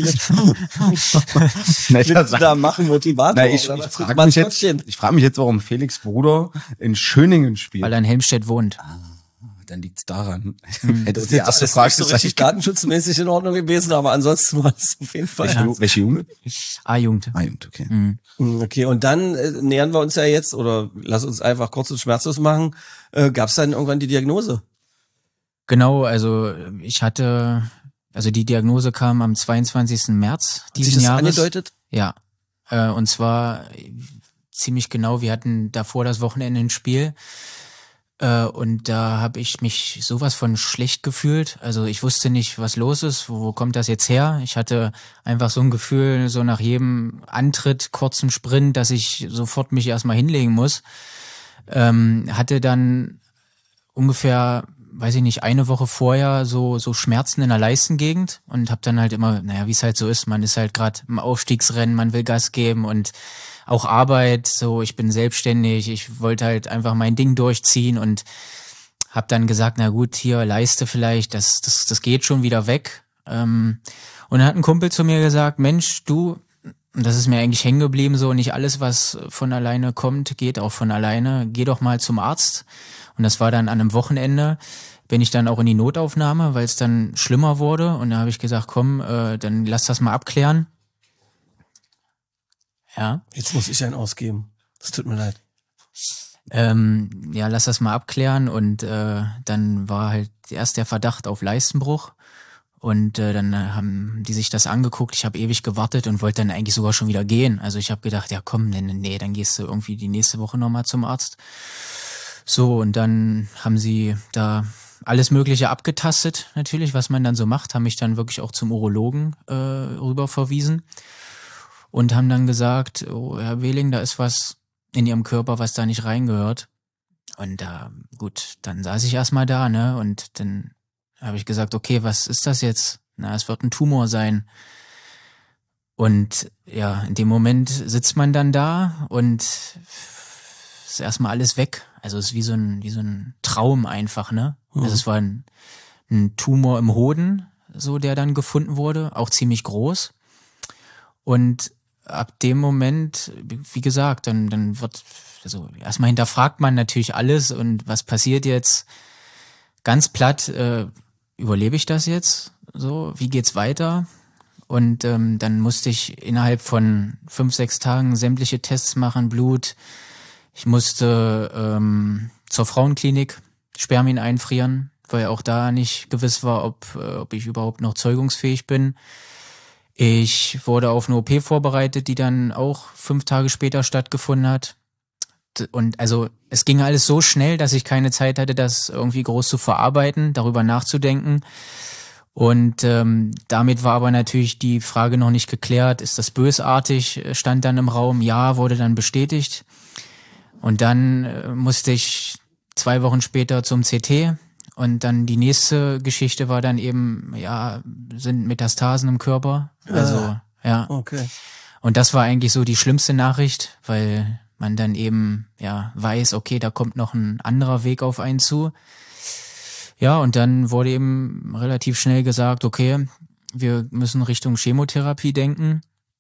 Willst du da machen, Motivator? Ich frage mich jetzt, warum Felix Bruder in Schöningen spielt. Weil er in Helmstedt wohnt. Dann liegt's daran. Das ist die erste Frage so richtig datenschutzmäßig in Ordnung gewesen, aber ansonsten war es auf jeden Fall. Welche Jugend? A-Jugend. A-Jugend, okay. Okay, und dann nähern wir uns ja jetzt, oder lass uns einfach kurz und schmerzlos machen. Gab's dann irgendwann die Diagnose? Genau, also die Diagnose kam am 22. März diesen Jahres. Angedeutet? Ja. Und zwar ziemlich genau, wir hatten davor das Wochenende ein Spiel. Und da habe ich mich sowas von schlecht gefühlt. Also ich wusste nicht, was los ist, wo kommt das jetzt her? Ich hatte einfach so ein Gefühl, so nach jedem Antritt, kurzen Sprint, dass ich sofort mich erstmal hinlegen muss. Hatte dann ungefähr, weiß ich nicht, eine Woche vorher so Schmerzen in der Leistengegend und habe dann halt immer, wie es halt so ist, man ist halt gerade im Aufstiegsrennen, man will Gas geben und auch Arbeit, so ich bin selbstständig, ich wollte halt einfach mein Ding durchziehen und habe dann gesagt, na gut, hier Leiste vielleicht, das geht schon wieder weg. Und dann hat ein Kumpel zu mir gesagt, Mensch, du, und das ist mir eigentlich hängen geblieben, so nicht alles, was von alleine kommt, geht auch von alleine, geh doch mal zum Arzt. Und das war dann an einem Wochenende, bin ich dann auch in die Notaufnahme, weil es dann schlimmer wurde. Und da habe ich gesagt, komm, dann lass das mal abklären. Ja. Jetzt muss ich einen ausgeben. Das tut mir leid. Lass das mal abklären. Und dann war halt erst der Verdacht auf Leistenbruch. Und dann haben die sich das angeguckt. Ich habe ewig gewartet und wollte dann eigentlich sogar schon wieder gehen. Also ich habe gedacht, ja komm, nee, dann gehst du irgendwie die nächste Woche nochmal zum Arzt. So, und dann haben sie da alles Mögliche abgetastet, natürlich, was man dann so macht, haben mich dann wirklich auch zum Urologen rüber verwiesen und haben dann gesagt, oh, Herr Wehling, da ist was in Ihrem Körper, was da nicht reingehört. Und gut, dann saß ich erstmal da, ne, und dann habe ich gesagt, okay, was ist das jetzt? Na, es wird ein Tumor sein. Und ja, in dem Moment sitzt man dann da und ist erstmal alles weg. Also es ist wie so ein Traum einfach, ne? Mhm. Also es war ein Tumor im Hoden, so der dann gefunden wurde, auch ziemlich groß. Und ab dem Moment, wie gesagt, dann wird, also erstmal hinterfragt man natürlich alles und was passiert jetzt? Ganz platt, überlebe ich das jetzt? So, wie geht's weiter? Und dann musste ich innerhalb von 5-6 Tagen sämtliche Tests machen, Blut. Ich musste zur Frauenklinik Spermien einfrieren, weil auch da nicht gewiss war, ob ich überhaupt noch zeugungsfähig bin. Ich wurde auf eine OP vorbereitet, die dann auch 5 Tage später stattgefunden hat. Und also es ging alles so schnell, dass ich keine Zeit hatte, das irgendwie groß zu verarbeiten, darüber nachzudenken. Und damit war aber natürlich die Frage noch nicht geklärt, ist das bösartig, stand dann im Raum, ja, wurde dann bestätigt. Und dann musste ich 2 Wochen später zum CT und dann die nächste Geschichte war dann eben, ja, sind Metastasen im Körper. Also, ja. Okay. Und das war eigentlich so die schlimmste Nachricht, weil man dann eben, ja, weiß, okay, da kommt noch ein anderer Weg auf einen zu. Ja, und dann wurde eben relativ schnell gesagt, okay, wir müssen Richtung Chemotherapie denken.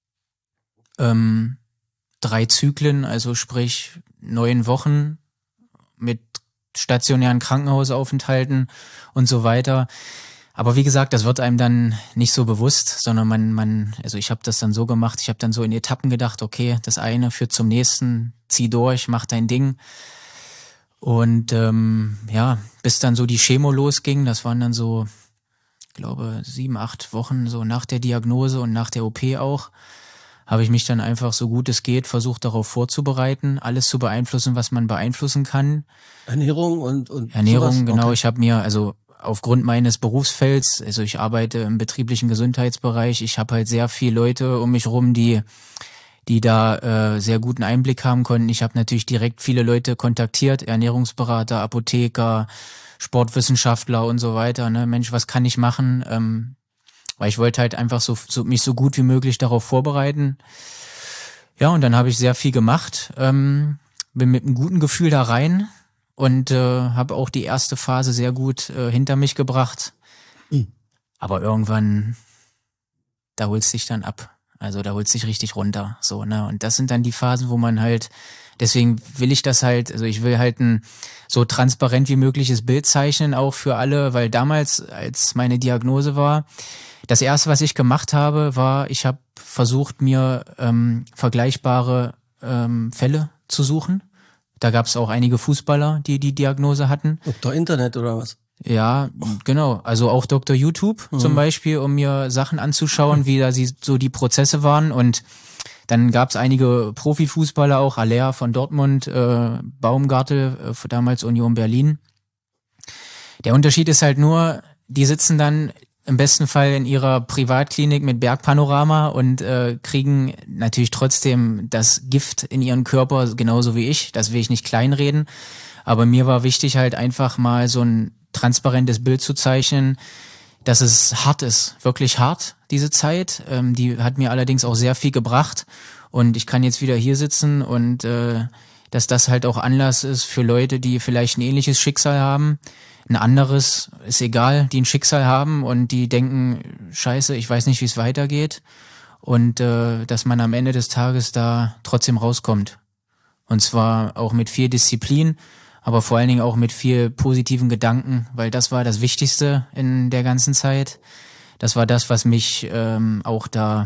3 Zyklen, also sprich 9 Wochen mit stationären Krankenhausaufenthalten und so weiter. Aber wie gesagt, das wird einem dann nicht so bewusst, sondern also ich habe das dann so gemacht, ich habe dann so in Etappen gedacht, okay, das eine führt zum nächsten, zieh durch, mach dein Ding. Und bis dann so die Chemo losging, das waren dann so, ich glaube, 7, 8 Wochen so nach der Diagnose und nach der OP auch, habe ich mich dann einfach so gut es geht versucht, darauf vorzubereiten, alles zu beeinflussen, was man beeinflussen kann. Ernährung und Ernährung, sowas? genau. Okay. Ich habe mir, also aufgrund meines Berufsfelds, also ich arbeite im betrieblichen Gesundheitsbereich, ich habe halt sehr viele Leute um mich rum, die da sehr guten Einblick haben konnten. Ich habe natürlich direkt viele Leute kontaktiert, Ernährungsberater, Apotheker, Sportwissenschaftler und so weiter. Ne? Mensch, was kann ich machen? Weil ich wollte halt einfach mich so gut wie möglich darauf vorbereiten. Ja, und dann habe ich sehr viel gemacht, bin mit einem guten Gefühl da rein und habe auch die erste Phase sehr gut hinter mich gebracht. Aber irgendwann, da holst dich dann ab. Also da holst dich richtig runter. So, ne? Und das sind dann die Phasen, wo man halt, deswegen will ich das halt, also ich will halt ein so transparent wie mögliches Bild zeichnen, auch für alle, weil damals, als meine Diagnose war, das erste, was ich gemacht habe, war, ich habe versucht, mir vergleichbare Fälle zu suchen. Da gab es auch einige Fußballer, die die Diagnose hatten. Dr. Internet oder was? Ja, genau. Also auch Dr. YouTube zum Beispiel, um mir Sachen anzuschauen, wie da so die Prozesse waren. Und dann gab es einige Profifußballer auch, Aller von Dortmund, Baumgartel, damals Union Berlin. Der Unterschied ist halt nur, die sitzen dann im besten Fall in ihrer Privatklinik mit Bergpanorama und kriegen natürlich trotzdem das Gift in ihren Körper, genauso wie ich. Das will ich nicht kleinreden. Aber mir war wichtig halt einfach mal so ein transparentes Bild zu zeichnen, dass es hart ist, wirklich hart, diese Zeit. Die hat mir allerdings auch sehr viel gebracht und ich kann jetzt wieder hier sitzen und dass das halt auch Anlass ist für Leute, die vielleicht ein ähnliches Schicksal haben. Ein anderes ist egal, die ein Schicksal haben und die denken, scheiße, ich weiß nicht, wie es weitergeht. Und dass man am Ende des Tages da trotzdem rauskommt. Und zwar auch mit viel Disziplin, aber vor allen Dingen auch mit viel positiven Gedanken, weil das war das Wichtigste in der ganzen Zeit. Das war das, was mich auch da,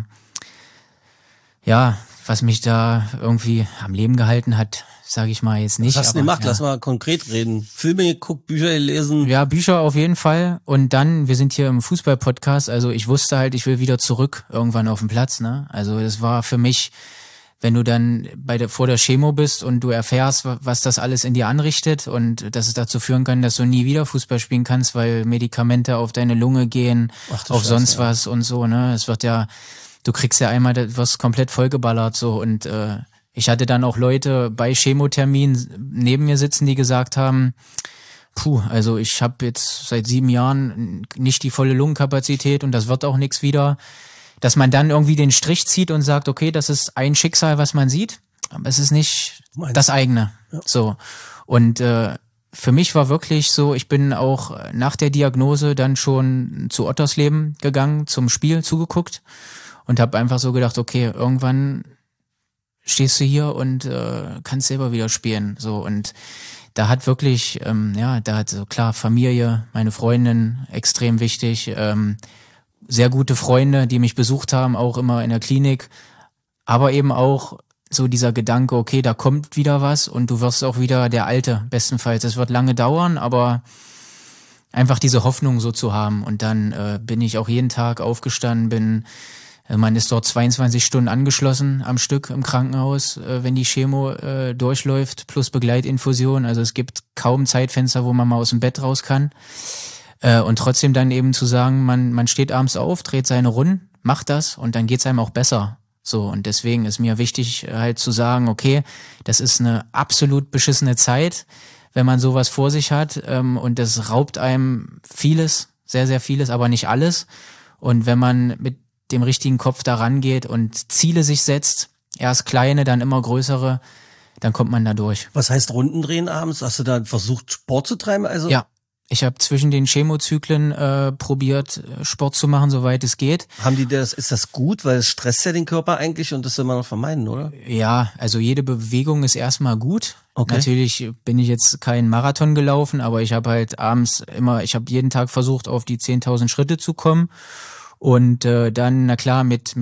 ja, was mich da irgendwie am Leben gehalten hat, sage ich mal jetzt nicht. Was hast du gemacht? Ja. Lass mal konkret reden. Filme geguckt, Bücher gelesen. Ja, Bücher auf jeden Fall. Und dann, wir sind hier im Fußball-Podcast, also ich wusste halt, ich will wieder zurück irgendwann auf den Platz. Ne? Also das war für mich, wenn du dann vor der Chemo bist und du erfährst, was das alles in dir anrichtet und dass es dazu führen kann, dass du nie wieder Fußball spielen kannst, weil Medikamente auf deine Lunge gehen, auf Scheiße, sonst ja. was und so. Ne, es wird ja, du kriegst ja einmal, du wirst komplett vollgeballert so und ich hatte dann auch Leute bei Chemotermin neben mir sitzen, die gesagt haben, also ich habe jetzt seit 7 Jahren nicht die volle Lungenkapazität und das wird auch nichts wieder. Dass man dann irgendwie den Strich zieht und sagt, okay, das ist ein Schicksal, was man sieht, aber es ist nicht das eigene. Ja. So. Und für mich war wirklich so, ich bin auch nach der Diagnose dann schon zu Ottersleben gegangen, zum Spiel zugeguckt und habe einfach so gedacht, okay, irgendwann stehst du hier und kannst selber wieder spielen. So, und da hat wirklich, da hat so klar Familie, meine Freundin extrem wichtig, sehr gute Freunde, die mich besucht haben, auch immer in der Klinik, aber eben auch so dieser Gedanke, okay, da kommt wieder was und du wirst auch wieder der Alte, bestenfalls. Es wird lange dauern, aber einfach diese Hoffnung so zu haben. Und dann bin ich auch jeden Tag aufgestanden, man ist dort 22 Stunden angeschlossen am Stück im Krankenhaus, wenn die Chemo durchläuft, plus Begleitinfusion. Also es gibt kaum Zeitfenster, wo man mal aus dem Bett raus kann. Und trotzdem dann eben zu sagen, man steht abends auf, dreht seine Runden, macht das und dann geht's einem auch besser. So, und deswegen ist mir wichtig halt zu sagen, okay, das ist eine absolut beschissene Zeit, wenn man sowas vor sich hat und das raubt einem vieles, sehr, sehr vieles, aber nicht alles. Und wenn man mit dem richtigen Kopf da rangeht und Ziele sich setzt, erst kleine, dann immer größere, dann kommt man da durch. Was heißt Runden drehen abends? Hast du da versucht, Sport zu treiben? Also Ja. Ich habe zwischen den Chemozyklen probiert, Sport zu machen, soweit es geht. Ist das gut, weil es stresst ja den Körper eigentlich und das will man noch vermeiden, oder? Ja, also jede Bewegung ist erstmal gut. Okay. Natürlich bin ich jetzt kein Marathon gelaufen, aber ich habe halt abends ich habe jeden Tag versucht, auf die 10.000 Schritte zu kommen. Und dann, na klar, mit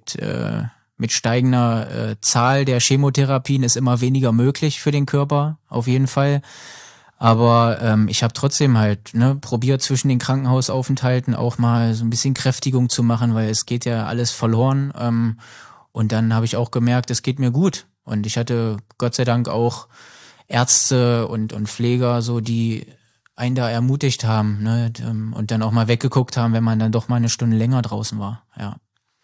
steigender Zahl der Chemotherapien ist immer weniger möglich für den Körper, auf jeden Fall. Aber ich habe trotzdem halt probiert, zwischen den Krankenhausaufenthalten auch mal so ein bisschen Kräftigung zu machen, weil es geht ja alles verloren. Und dann habe ich auch gemerkt, es geht mir gut. Und ich hatte Gott sei Dank auch Ärzte und Pfleger, so die einen da ermutigt haben, ne? Und dann auch mal weggeguckt haben, wenn man dann doch mal eine Stunde länger draußen war. Ja.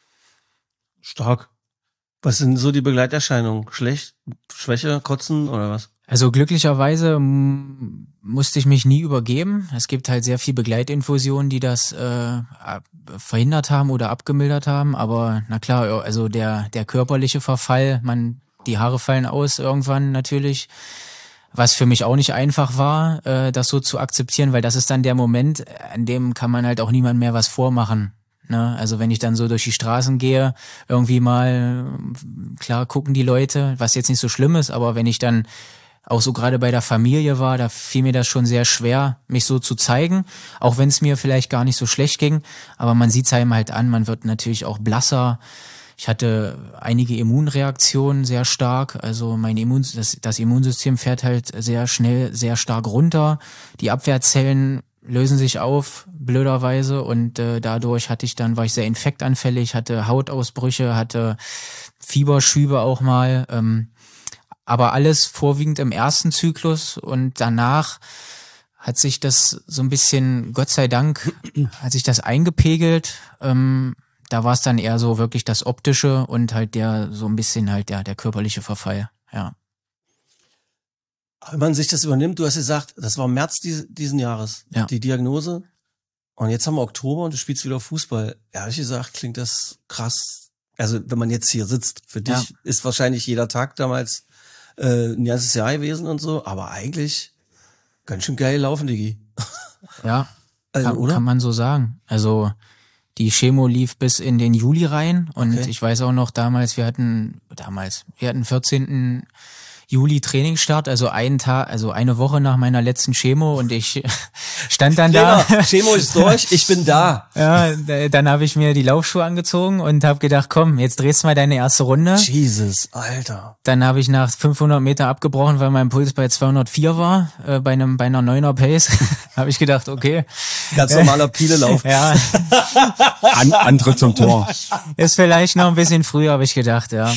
Stark. Was sind so die Begleiterscheinungen? Schwäche, Kotzen oder was? Also glücklicherweise musste ich mich nie übergeben. Es gibt halt sehr viel Begleitinfusionen, die das verhindert haben oder abgemildert haben. Aber na klar, also der körperliche Verfall, die Haare fallen aus irgendwann natürlich. Was für mich auch nicht einfach war, das so zu akzeptieren, weil das ist dann der Moment, an dem kann man halt auch niemand mehr was vormachen. Ne? Also wenn ich dann so durch die Straßen gehe, irgendwie mal, klar gucken die Leute, was jetzt nicht so schlimm ist, aber wenn ich dann auch so gerade bei der Familie war, da fiel mir das schon sehr schwer, mich so zu zeigen, auch wenn es mir vielleicht gar nicht so schlecht ging, aber man sieht es einem halt an, man wird natürlich auch blasser. Ich hatte einige Immunreaktionen sehr stark, also das Immunsystem fährt halt sehr schnell, sehr stark runter. Die Abwehrzellen lösen sich auf, blöderweise, und dadurch war ich sehr infektanfällig, hatte Hautausbrüche, hatte Fieberschübe auch mal, aber alles vorwiegend im ersten Zyklus, und danach hat sich das so ein bisschen, Gott sei Dank, hat sich das eingepegelt. Da war es dann eher so wirklich das Optische und halt so ein bisschen halt der körperliche Verfall, ja. Wenn man sich das übernimmt, du hast gesagt, das war im März diesen Jahres, ja, die Diagnose. Und jetzt haben wir Oktober und du spielst wieder Fußball. Ehrlich gesagt klingt das krass. Also wenn man jetzt hier sitzt, für dich ist wahrscheinlich jeder Tag damals ein ganzes Jahr gewesen und so, aber eigentlich ganz schön geil laufen, Digi. Ja, also, kann man so sagen. Also die Chemo lief bis in den Juli rein und ich weiß auch noch wir hatten 14. Juli Trainingsstart, also eine Woche nach meiner letzten Chemo, und ich stand dann da. Chemo ist durch, ich bin da. Ja, dann habe ich mir die Laufschuhe angezogen und habe gedacht, komm, jetzt drehst du mal deine erste Runde. Jesus, Alter. Dann habe ich nach 500 Meter abgebrochen, weil mein Puls bei 204 war, bei einer 9er Pace. Habe ich gedacht, okay. Ganz normaler Pilelauf. Ja. Antritt zum Tor. Ist vielleicht noch ein bisschen früher, habe ich gedacht, ja.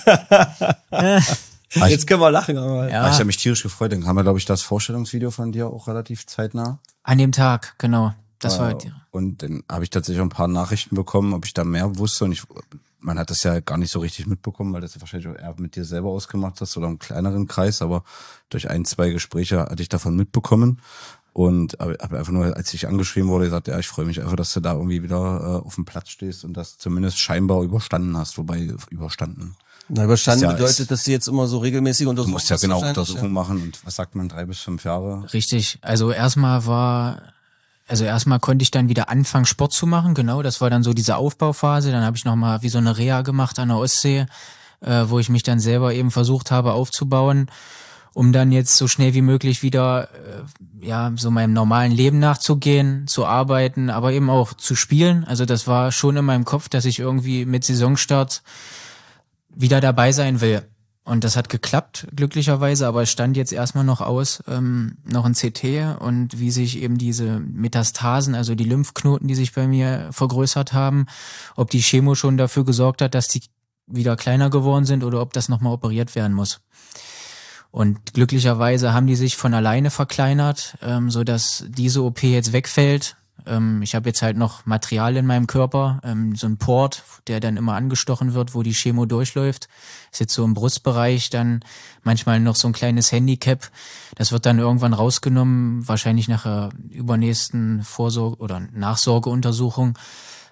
Jetzt können wir lachen. Aber ich habe mich tierisch gefreut. Dann haben wir, glaube ich, das Vorstellungsvideo von dir auch relativ zeitnah. An dem Tag, genau. Das war und dann habe ich tatsächlich auch ein paar Nachrichten bekommen, ob ich da mehr wusste. Und man hat das ja gar nicht so richtig mitbekommen, weil das ja wahrscheinlich auch eher mit dir selber ausgemacht hast oder im kleineren Kreis. Aber durch 1-2 Gespräche hatte ich davon mitbekommen. Und habe einfach nur, als ich angeschrieben wurde, gesagt, ja, ich freue mich einfach, dass du da irgendwie wieder auf dem Platz stehst und das zumindest scheinbar überstanden hast. Wobei überstanden. Na, überstanden bedeutet, dass du jetzt immer so regelmäßig Untersuchungen machst. Du musst ja genau Untersuchungen machen. Und was sagt man, 3 bis 5 Jahre? Richtig. Also erstmal konnte ich dann wieder anfangen, Sport zu machen. Genau, das war dann so diese Aufbauphase. Dann habe ich nochmal wie so eine Reha gemacht an der Ostsee, wo ich mich dann selber eben versucht habe aufzubauen, um dann jetzt so schnell wie möglich wieder so meinem normalen Leben nachzugehen, zu arbeiten, aber eben auch zu spielen. Also das war schon in meinem Kopf, dass ich irgendwie mit Saisonstart wieder dabei sein will. Und das hat geklappt, glücklicherweise, aber es stand jetzt erstmal noch aus, noch ein CT, und wie sich eben diese Metastasen, also die Lymphknoten, die sich bei mir vergrößert haben, ob die Chemo schon dafür gesorgt hat, dass die wieder kleiner geworden sind oder ob das nochmal operiert werden muss. Und glücklicherweise haben die sich von alleine verkleinert, so dass diese OP jetzt wegfällt. Ich habe jetzt halt noch Material in meinem Körper, so ein Port, der dann immer angestochen wird, wo die Chemo durchläuft. Ist jetzt so im Brustbereich dann manchmal noch so ein kleines Handicap. Das wird dann irgendwann rausgenommen, wahrscheinlich nach der übernächsten Vorsorge- oder Nachsorgeuntersuchung.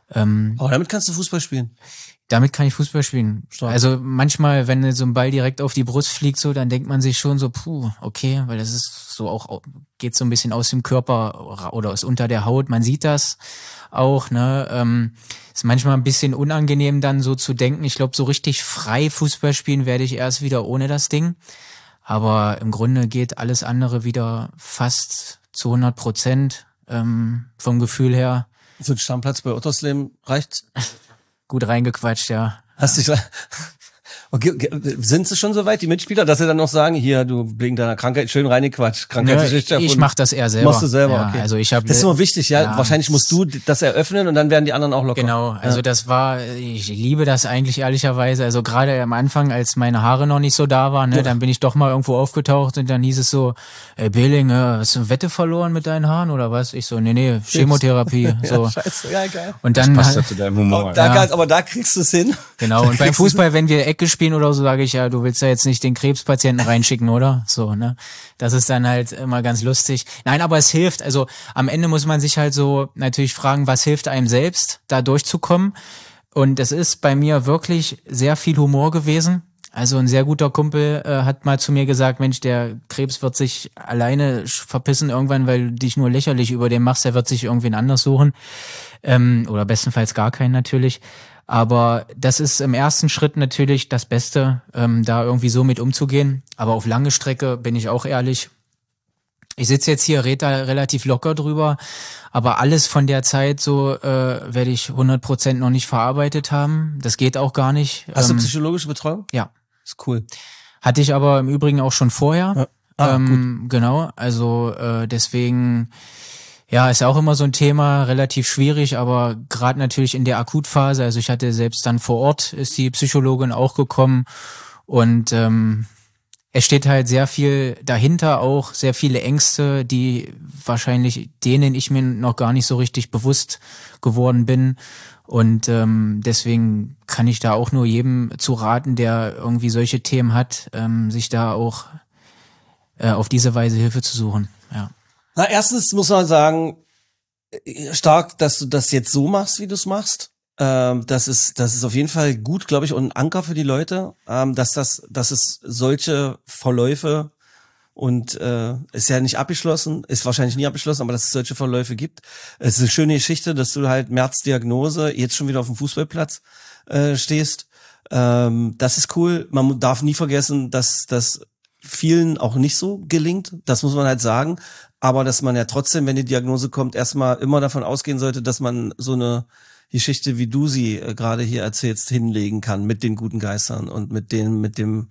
Aber damit kannst du Fußball spielen. Damit kann ich Fußball spielen. Stark. Also manchmal, wenn so ein Ball direkt auf die Brust fliegt, so, dann denkt man sich schon so, okay, weil das ist so auch, geht so ein bisschen aus dem Körper oder ist unter der Haut. Man sieht das auch, ne? Ist manchmal ein bisschen unangenehm dann so zu denken. Ich glaube, so richtig frei Fußball spielen werde ich erst wieder ohne das Ding. Aber im Grunde geht alles andere wieder fast zu 100%, vom Gefühl her. So ein Stammplatz bei Ottersleben reicht. Gut reingequatscht, ja. Hast dich okay, sind sie schon so weit, die Mitspieler, dass sie dann noch sagen, hier, du wegen deiner Krankheit schön reingequatscht. Ich mach das eher selber. Machst du selber, ja, okay. Also ich hab, das ist immer wichtig, ja. Wahrscheinlich musst du das eröffnen und dann werden die anderen auch locker. Genau, also ich liebe das eigentlich ehrlicherweise. Also gerade am Anfang, als meine Haare noch nicht so da waren, ne, dann bin ich doch mal irgendwo aufgetaucht und dann hieß es so, ey Behling, hast du eine Wette verloren mit deinen Haaren oder was? Ich so, nee, Chemotherapie. So. Ja, scheiße, ja, geil. Und dann Das passt ja zu deinem Humor. Aber da kriegst du es hin. Genau, und beim Fußball, wenn wir Ecke spielen oder so, sage ich, ja, du willst ja jetzt nicht den Krebspatienten reinschicken, oder? So, ne? Das ist dann halt immer ganz lustig. Nein, aber es hilft. Also am Ende muss man sich halt so natürlich fragen, was hilft einem selbst, da durchzukommen. Und es ist bei mir wirklich sehr viel Humor gewesen. Also ein sehr guter Kumpel hat mal zu mir gesagt, Mensch, der Krebs wird sich alleine verpissen irgendwann, weil du dich nur lächerlich über den machst, der wird sich irgendwen anders suchen. Oder bestenfalls gar keinen natürlich. Aber das ist im ersten Schritt natürlich das Beste, da irgendwie so mit umzugehen. Aber auf lange Strecke bin ich auch ehrlich. Ich sitze jetzt hier, rede da relativ locker drüber, aber alles von der Zeit so werde ich 100% noch nicht verarbeitet haben. Das geht auch gar nicht. Hast du psychologische Betreuung? Ja. Ist cool. Hatte ich aber im Übrigen auch schon vorher. Ja. Gut. Genau, also deswegen... Ja, ist ja auch immer so ein Thema, relativ schwierig, aber gerade natürlich in der Akutphase, also ich hatte selbst dann vor Ort, ist die Psychologin auch gekommen und es steht halt sehr viel dahinter auch, sehr viele Ängste, die wahrscheinlich denen ich mir noch gar nicht so richtig bewusst geworden bin und deswegen kann ich da auch nur jedem zu raten, der irgendwie solche Themen hat, sich da auch auf diese Weise Hilfe zu suchen, ja. Na, erstens muss man sagen, stark, dass du das jetzt so machst, wie du es machst. Das ist auf jeden Fall gut, glaube ich, und ein Anker für die Leute, dass es solche Verläufe und ist ja nicht abgeschlossen, ist wahrscheinlich nie abgeschlossen, aber dass es solche Verläufe gibt. Es ist eine schöne Geschichte, dass du halt Märzdiagnose jetzt schon wieder auf dem Fußballplatz stehst. Das ist cool. Man darf nie vergessen, dass das vielen auch nicht so gelingt. Das muss man halt sagen. Aber dass man ja trotzdem, wenn die Diagnose kommt, erstmal immer davon ausgehen sollte, dass man so eine Geschichte, wie du sie gerade hier erzählst, hinlegen kann mit den guten Geistern und mit dem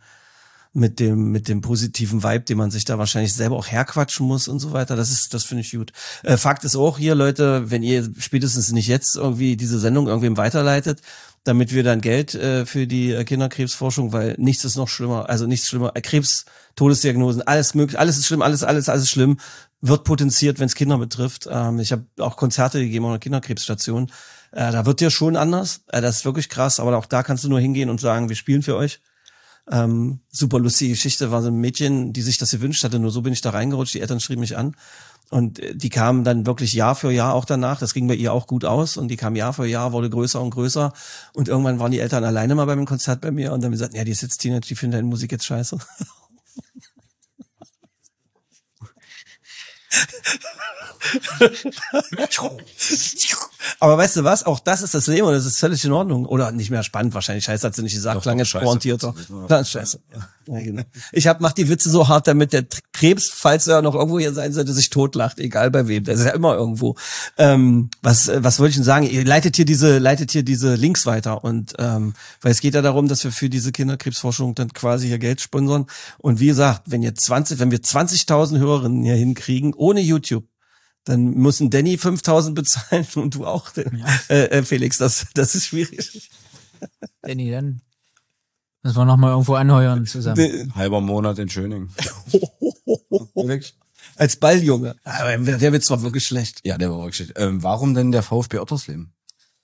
positiven Vibe, den man sich da wahrscheinlich selber auch herquatschen muss und so weiter. Das finde ich gut. Fakt ist auch hier, Leute, wenn ihr spätestens nicht jetzt irgendwie diese Sendung irgendwem weiterleitet, damit wir dann Geld für die Kinderkrebsforschung, weil nichts ist noch schlimmer, also nichts schlimmer, Krebs, Todesdiagnosen, alles möglich, alles ist schlimm, alles schlimm, wird potenziert, wenn es Kinder betrifft. Ich habe auch Konzerte gegeben auf einer Kinderkrebsstation. Da wird dir schon anders, das ist wirklich krass, aber auch da kannst du nur hingehen und sagen, wir spielen für euch. Super lustige Geschichte, war so ein Mädchen, die sich das gewünscht hatte, nur so bin ich da reingerutscht, die Eltern schrieben mich an. Und die kamen dann wirklich Jahr für Jahr auch danach. Das ging bei ihr auch gut aus. Und die kam Jahr für Jahr, wurde größer und größer. Und irgendwann waren die Eltern alleine mal beim Konzert bei mir. Und dann haben gesagt, ja, die ist jetzt Teenage, die findet deine Musik jetzt scheiße. Aber weißt du was? Auch das ist das Leben und das ist völlig in Ordnung. Oder nicht mehr spannend, wahrscheinlich. Scheiße hat sie nicht gesagt. Klang jetzt pointierter. Das ist scheiße. Ja, genau. Mach die Witze so hart, damit der Krebs, falls er noch irgendwo hier sein sollte, sich totlacht. Egal bei wem. Das ist ja immer irgendwo. Was wollte ich denn sagen? Ihr leitet hier diese Links weiter. Und weil es geht ja darum, dass wir für diese Kinderkrebsforschung dann quasi hier Geld sponsern. Und wie gesagt, wenn wir 20.000 Hörerinnen hier hinkriegen, ohne YouTube, dann müssen Danny 5.000 bezahlen und du auch, Felix. Das ist schwierig. Danny, dann müssen wir nochmal irgendwo anheuern zusammen. Halber Monat in Schöning. Als Balljunge. Aber der Witz war wirklich schlecht. Ja, der war wirklich schlecht. Warum denn der VfB Ottersleben?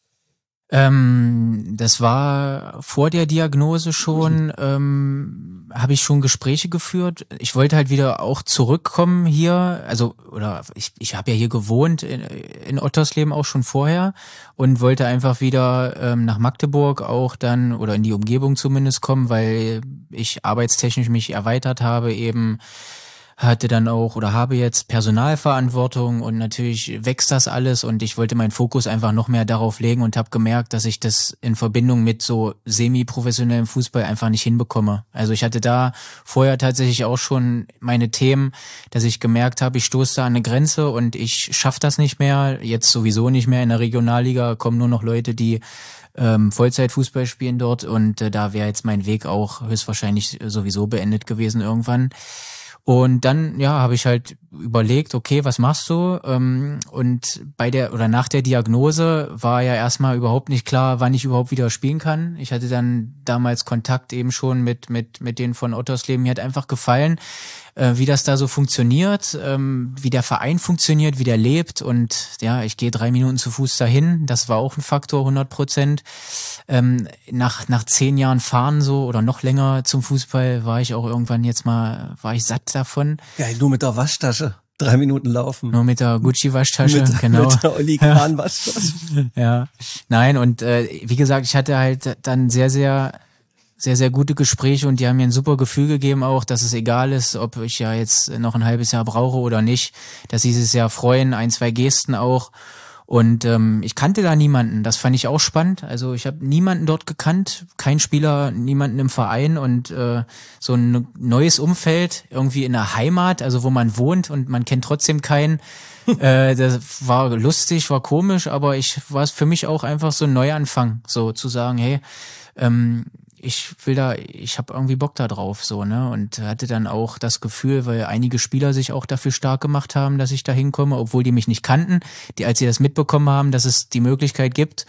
Das war vor der Diagnose schon, habe ich schon Gespräche geführt. Ich wollte halt wieder auch zurückkommen hier, also oder ich habe ja hier gewohnt in Ottersleben auch schon vorher und wollte einfach wieder nach Magdeburg auch dann oder in die Umgebung zumindest kommen, weil ich arbeitstechnisch mich erweitert habe, eben hatte dann auch oder habe jetzt Personalverantwortung und natürlich wächst das alles und ich wollte meinen Fokus einfach noch mehr darauf legen und habe gemerkt, dass ich das in Verbindung mit so semi-professionellem Fußball einfach nicht hinbekomme. Also ich hatte da vorher tatsächlich auch schon meine Themen, dass ich gemerkt habe, ich stoße da an eine Grenze und ich schaffe das nicht mehr, jetzt sowieso nicht mehr in der Regionalliga, kommen nur noch Leute, die Vollzeitfußball spielen dort und da wäre jetzt mein Weg auch höchstwahrscheinlich sowieso beendet gewesen irgendwann. Und dann, ja, habe ich halt überlegt, okay, was machst du? Und bei der oder nach der Diagnose war ja erstmal überhaupt nicht klar, wann ich überhaupt wieder spielen kann. Ich hatte dann damals Kontakt eben schon mit denen von Ottersleben. Mir hat einfach gefallen, wie das da so funktioniert, wie der Verein funktioniert, wie der lebt. Und ja, ich gehe 3 Minuten zu Fuß dahin. Das war auch ein Faktor, 100%. Nach 10 Jahren Fahren so oder noch länger zum Fußball war ich auch irgendwann war ich satt davon. Ja, nur mit der Waschtasche. 3 Minuten laufen. Nur mit der Gucci-Waschtasche, genau. Mit der Oli Kahn-Waschtasche. Ja, nein, und wie gesagt, ich hatte halt dann sehr, sehr gute Gespräche und die haben mir ein super Gefühl gegeben auch, dass es egal ist, ob ich ja jetzt noch ein halbes Jahr brauche oder nicht, dass sie sich sehr freuen, 1, 2 Gesten auch. Und ich kannte da niemanden, das fand ich auch spannend. Also ich habe niemanden dort gekannt, kein Spieler, niemanden im Verein und so ein neues Umfeld, irgendwie in der Heimat, also wo man wohnt und man kennt trotzdem keinen. Das war lustig, war komisch, aber war es für mich auch einfach so ein Neuanfang, so zu sagen, hey, ich habe irgendwie Bock da drauf, so, ne, und hatte dann auch das Gefühl, weil einige Spieler sich auch dafür stark gemacht haben, dass ich da hinkomme, obwohl die mich nicht kannten, als sie das mitbekommen haben, dass es die Möglichkeit gibt,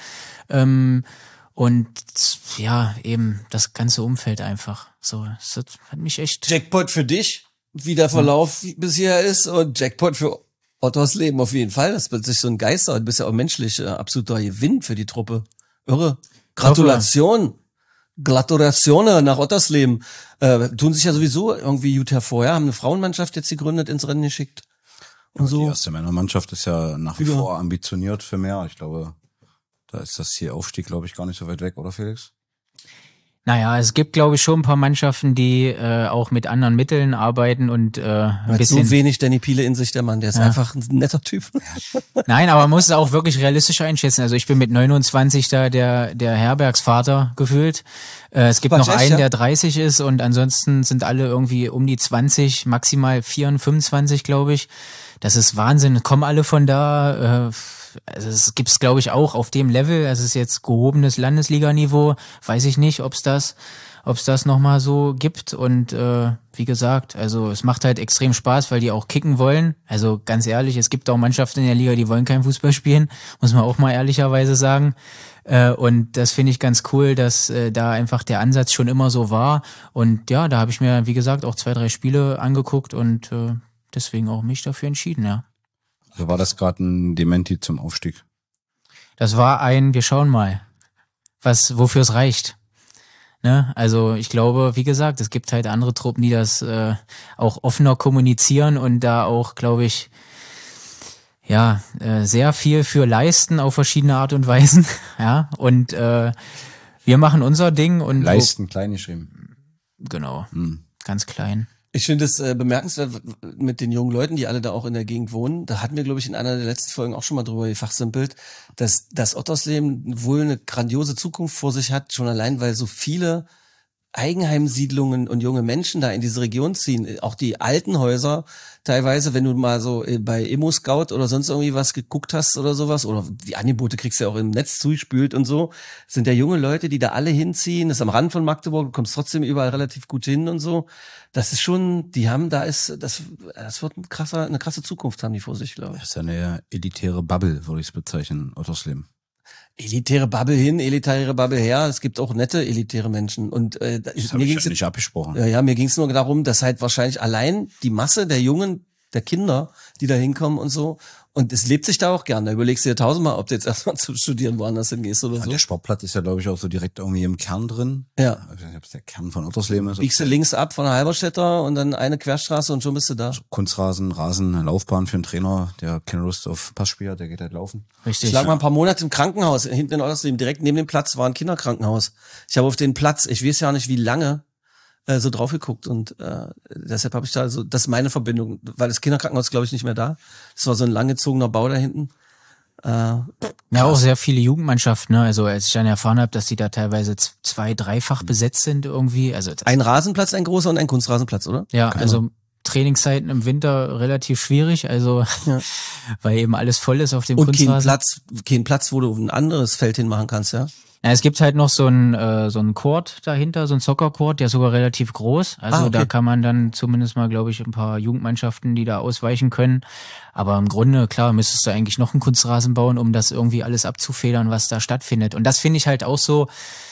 und ja, eben das ganze Umfeld einfach, so, das hat mich echt... Jackpot für dich, wie der Verlauf bisher ist und Jackpot für Ottersleben auf jeden Fall, das ist plötzlich so ein Geister, du bist ja auch menschlich absoluter Gewinn für die Truppe, irre, Gratulation. Gratulationen nach Ottersleben. Tun sich ja sowieso irgendwie gut hervor. Ja? Haben eine Frauenmannschaft jetzt gegründet, ins Rennen geschickt. Und so. Die erste Männermannschaft ist ja nach wie vor ambitioniert für mehr. Ich glaube, da ist das hier Aufstieg, glaube ich, gar nicht so weit weg, oder Felix? Naja, es gibt, glaube ich, schon ein paar Mannschaften, die auch mit anderen Mitteln arbeiten und ein bisschen... so wenig Danny Piele in sich, der Mann, der ist einfach ein netter Typ. Nein, aber man muss es auch wirklich realistisch einschätzen. Also ich bin mit 29 da der Herbergsvater gefühlt. Es gibt noch einen, der 30 ist und ansonsten sind alle irgendwie um die 20, maximal 24, 25, glaube ich. Das ist Wahnsinn, kommen alle von da... Also es gibt's, glaube ich, auch auf dem Level. Es ist jetzt gehobenes Landesliganiveau. Weiß ich nicht, ob's das nochmal so gibt. Und wie gesagt, also es macht halt extrem Spaß, weil die auch kicken wollen. Also ganz ehrlich, es gibt auch Mannschaften in der Liga, die wollen kein Fußball spielen. Muss man auch mal ehrlicherweise sagen. Und das finde ich ganz cool, dass da einfach der Ansatz schon immer so war. Und ja, da habe ich mir, wie gesagt, auch 2, 3 Spiele angeguckt und deswegen auch mich dafür entschieden, ja. Also war das gerade ein Dementi zum Aufstieg? Das war wir schauen mal, wofür es reicht. Ne? Also ich glaube, wie gesagt, es gibt halt andere Truppen, die das auch offener kommunizieren und da auch, glaube ich, ja, sehr viel für leisten auf verschiedene Art und Weisen. Ja, und wir machen unser Ding und leisten klein geschrieben. Genau, ganz klein. Ich finde es bemerkenswert mit den jungen Leuten, die alle da auch in der Gegend wohnen. Da hatten wir, glaube ich, in einer der letzten Folgen auch schon mal drüber gefachsimpelt, dass das Ottersleben wohl eine grandiose Zukunft vor sich hat, schon allein, weil so viele Eigenheimsiedlungen und junge Menschen da in diese Region ziehen. Auch die alten Häuser teilweise, wenn du mal so bei Immo-Scout oder sonst irgendwie was geguckt hast oder sowas, oder die Angebote kriegst du ja auch im Netz zugespült und so, sind ja junge Leute, die da alle hinziehen. Das ist am Rand von Magdeburg, du kommst trotzdem überall relativ gut hin und so. Das ist schon, das wird eine krasse Zukunft haben die vor sich, glaube ich. Das ist ja eine elitäre Bubble, würde ich es bezeichnen, Ottersleben. Elitäre Bubble hin, elitäre Bubble her. Es gibt auch nette elitäre Menschen. Und das habe ich ja nicht abgesprochen. Ja, mir ging es nur darum, dass halt wahrscheinlich allein die Masse der Jungen, der Kinder, die da hinkommen und so, Und es lebt sich da auch gern. Da überlegst du dir tausendmal, ob du jetzt erstmal zu studieren woanders hingehst oder so. Der Sportplatz ist ja, glaube ich, auch so direkt irgendwie im Kern drin. Ja. Ich weiß nicht, ob es der Kern von Ottersleben ist. Biegst du links ab von der Halberstädter und dann eine Querstraße und schon bist du da. Kunstrasen, Rasen, eine Laufbahn für einen Trainer, der keine Lust auf Passspiel hat, der geht halt laufen. Richtig. Ich lag mal ein paar Monate im Krankenhaus, hinten in Ottersleben, direkt neben dem Platz war ein Kinderkrankenhaus. Ich habe auf den Platz, ich weiß ja nicht wie lange, so drauf geguckt und deshalb habe ich da so, das ist meine Verbindung, weil das Kinderkrankenhaus glaube ich nicht mehr da. Das war so ein langgezogener Bau da hinten. Ja, auch sehr viele Jugendmannschaften, ne? Also als ich dann erfahren habe, dass die da teilweise 2-, 3-fach besetzt sind irgendwie. Also Ein Rasenplatz, ein großer und ein Kunstrasenplatz, oder? ja, also Trainingszeiten im Winter relativ schwierig, also weil eben alles voll ist auf dem Und Kunstrasen. kein Platz, wo du ein anderes Feld hinmachen kannst, ja? Ja, es gibt halt noch so einen Court dahinter, so einen Soccer-Court, der ist sogar relativ groß. Also okay. da kann man dann zumindest mal, glaube ich, ein paar Jugendmannschaften, die da ausweichen können. Aber im Grunde, klar, müsstest du eigentlich noch einen Kunstrasen bauen, um das irgendwie alles abzufedern, was da stattfindet. Und das finde ich halt auch so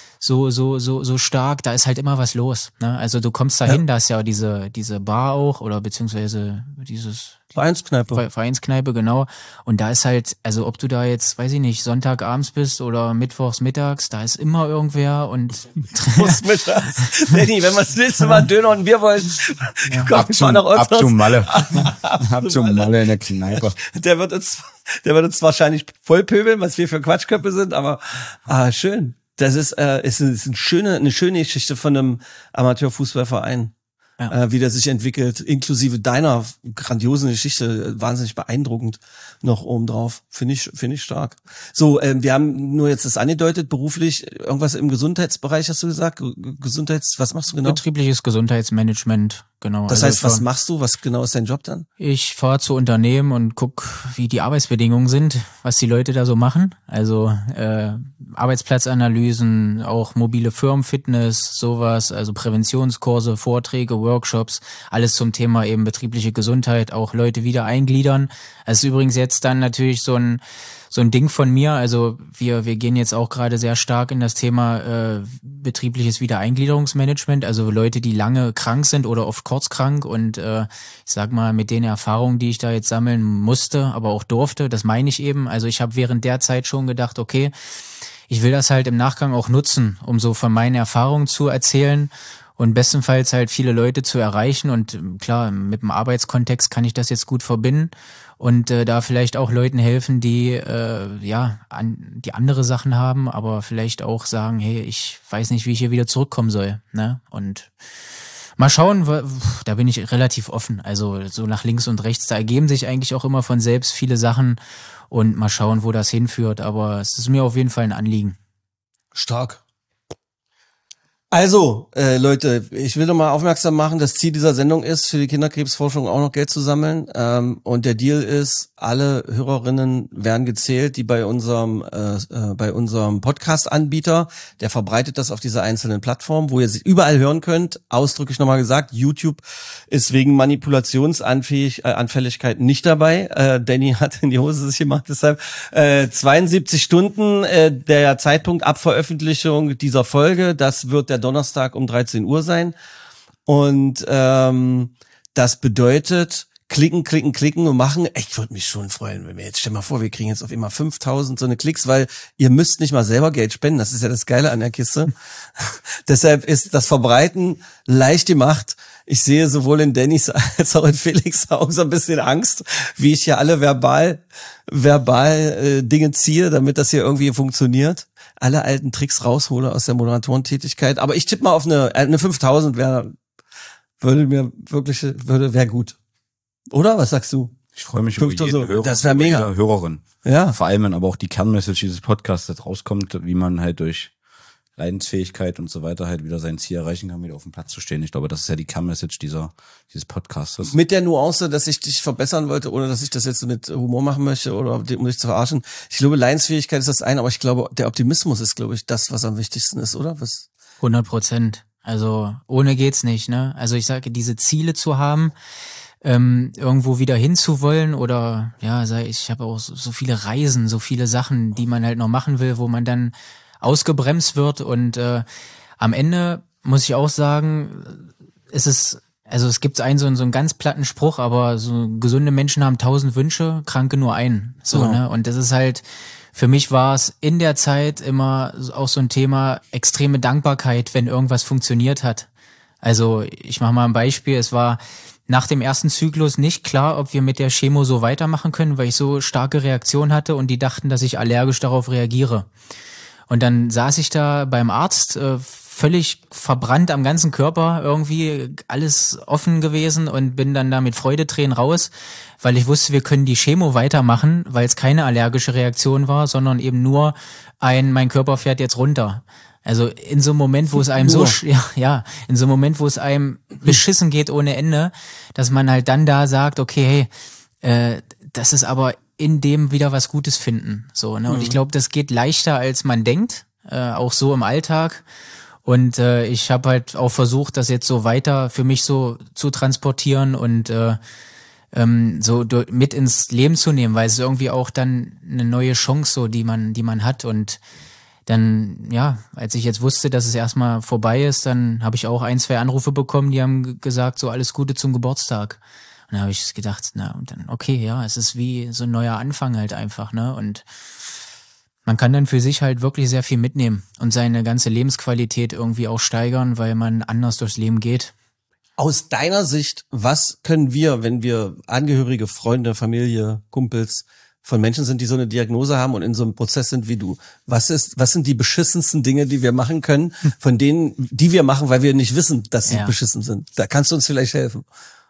stark, da ist halt immer was los. Ne? Also du kommst da hin, da ist ja diese Bar auch, oder beziehungsweise dieses Vereinskneipe, genau. Und da ist halt, also ob du da jetzt, weiß ich nicht, Sonntagabends bist oder mittwochs mittags, da ist immer irgendwer und mittags. Danny, wenn wir das nächste Mal Döner und Bier wollen, Ab zum Malle. Ab zum Malle in der Kneipe. Der wird uns wahrscheinlich vollpöbeln, was wir für Quatschköpfe sind, aber schön. Das ist eine schöne Geschichte von einem Amateurfußballverein. Ja. Wie der sich entwickelt, inklusive deiner grandiosen Geschichte, wahnsinnig beeindruckend noch obendrauf. Finde ich stark. So, wir haben nur jetzt das angedeutet, beruflich, irgendwas im Gesundheitsbereich hast du gesagt? Was machst du genau? Betriebliches Gesundheitsmanagement, genau. Das heißt, was machst du? Was genau ist dein Job dann? Ich fahre zu Unternehmen und guck, wie die Arbeitsbedingungen sind, was die Leute da so machen. Also Arbeitsplatzanalysen, auch mobile Firmenfitness, sowas, also Präventionskurse, Vorträge, Workshops, alles zum Thema eben betriebliche Gesundheit, auch Leute wieder eingliedern. Das ist übrigens jetzt dann natürlich so ein Ding von mir, also wir gehen jetzt auch gerade sehr stark in das Thema betriebliches Wiedereingliederungsmanagement, also Leute, die lange krank sind oder oft kurzkrank und ich sag mal, mit den Erfahrungen, die ich da jetzt sammeln musste, aber auch durfte, das meine ich eben, also ich habe während der Zeit schon gedacht, okay, ich will das halt im Nachgang auch nutzen, um so von meinen Erfahrungen zu erzählen und bestenfalls halt viele Leute zu erreichen und klar, mit dem Arbeitskontext kann ich das jetzt gut verbinden und da vielleicht auch Leuten helfen, die die andere Sachen haben, aber vielleicht auch sagen, hey, ich weiß nicht, wie ich hier wieder zurückkommen soll, ne? Und mal schauen, da bin ich relativ offen, also so nach links und rechts, da ergeben sich eigentlich auch immer von selbst viele Sachen und mal schauen, wo das hinführt, aber es ist mir auf jeden Fall ein Anliegen. Stark. Also, Leute, ich will noch mal aufmerksam machen, das Ziel dieser Sendung ist, für die Kinderkrebsforschung auch noch Geld zu sammeln. Und der Deal ist, alle Hörerinnen werden gezählt, die bei unserem Podcast-Anbieter, der verbreitet das auf diese einzelnen Plattformen, wo ihr sie überall hören könnt. Ausdrücklich nochmal gesagt, YouTube ist wegen Manipulationsanfälligkeit nicht dabei. Danny hat in die Hose sich gemacht, deshalb 72 Stunden der Zeitpunkt ab Veröffentlichung dieser Folge. Das wird der Donnerstag um 13 Uhr sein. Und das bedeutet, klicken und machen. Ich würde mich schon freuen, wenn wir jetzt, stell mal vor, wir kriegen jetzt auf immer 5000 so eine Klicks, weil ihr müsst nicht mal selber Geld spenden. Das ist ja das Geile an der Kiste. Deshalb ist das Verbreiten leicht gemacht. Ich sehe sowohl in Dannys als auch in Felix Augen so ein bisschen Angst, wie ich hier alle verbal Dinge ziehe, damit das hier irgendwie funktioniert. Alle alten Tricks raushole aus der Moderatorentätigkeit. Aber ich tippe mal auf eine 5000 wäre gut. Oder? Was sagst du? Ich freue mich über jeden Hörer, das wäre mega. Jede Hörerin. Ja. Vor allem, wenn aber auch die Kernmessage dieses Podcasts jetzt rauskommt, wie man halt durch Leidensfähigkeit und so weiter halt wieder sein Ziel erreichen kann, wieder auf dem Platz zu stehen. Ich glaube, das ist ja die Kernmessage dieses Podcasts. Mit der Nuance, dass ich dich verbessern wollte, ohne dass ich das jetzt mit Humor machen möchte oder um dich zu verarschen. Ich glaube, Leidensfähigkeit ist das eine, aber ich glaube, der Optimismus ist, glaube ich, das, was am wichtigsten ist, oder? 100%. Also ohne geht's nicht, ne? Also ich sage, diese Ziele zu haben, irgendwo wieder hinzuwollen oder ja, ich habe auch so viele Reisen, so viele Sachen, die man halt noch machen will, wo man dann ausgebremst wird und am Ende muss ich auch sagen, es ist also es gibt so einen ganz platten Spruch, aber so gesunde Menschen haben 1000 Wünsche, Kranke nur einen. So, ne? Und das ist halt, für mich war es in der Zeit immer auch so ein Thema extreme Dankbarkeit, wenn irgendwas funktioniert hat. Also ich mache mal ein Beispiel, es war nach dem ersten Zyklus nicht klar, ob wir mit der Chemo so weitermachen können, weil ich so starke Reaktionen hatte und die dachten, dass ich allergisch darauf reagiere. Und dann saß ich da beim Arzt, völlig verbrannt am ganzen Körper, irgendwie alles offen gewesen und bin dann da mit Freudetränen raus, weil ich wusste, wir können die Chemo weitermachen, weil es keine allergische Reaktion war, sondern eben nur mein Körper fährt jetzt runter. Also in so einem Moment, wo es einem in so einem Moment, wo es einem beschissen geht ohne Ende, dass man halt dann da sagt, okay, hey, das ist aber in dem wieder was Gutes finden, so, ne? Und ich glaube, das geht leichter, als man denkt, auch so im Alltag. Und ich habe halt auch versucht, das jetzt so weiter für mich so zu transportieren und so mit ins Leben zu nehmen, weil es ist irgendwie auch dann eine neue Chance, so die man hat. Und dann, ja, als ich jetzt wusste, dass es erstmal vorbei ist, dann habe ich auch 1, 2 Anrufe bekommen, die haben gesagt, so alles Gute zum Geburtstag. Und dann habe ich gedacht, na, und dann, okay, ja, es ist wie so ein neuer Anfang halt einfach, ne? Und man kann dann für sich halt wirklich sehr viel mitnehmen und seine ganze Lebensqualität irgendwie auch steigern, weil man anders durchs Leben geht. Aus deiner Sicht, was können wir, wenn wir Angehörige, Freunde, Familie, Kumpels von Menschen sind, die so eine Diagnose haben und in so einem Prozess sind wie du, was sind die beschissensten Dinge, die wir machen können, von denen, die wir machen, weil wir nicht wissen, dass sie beschissen sind? Da kannst du uns vielleicht helfen.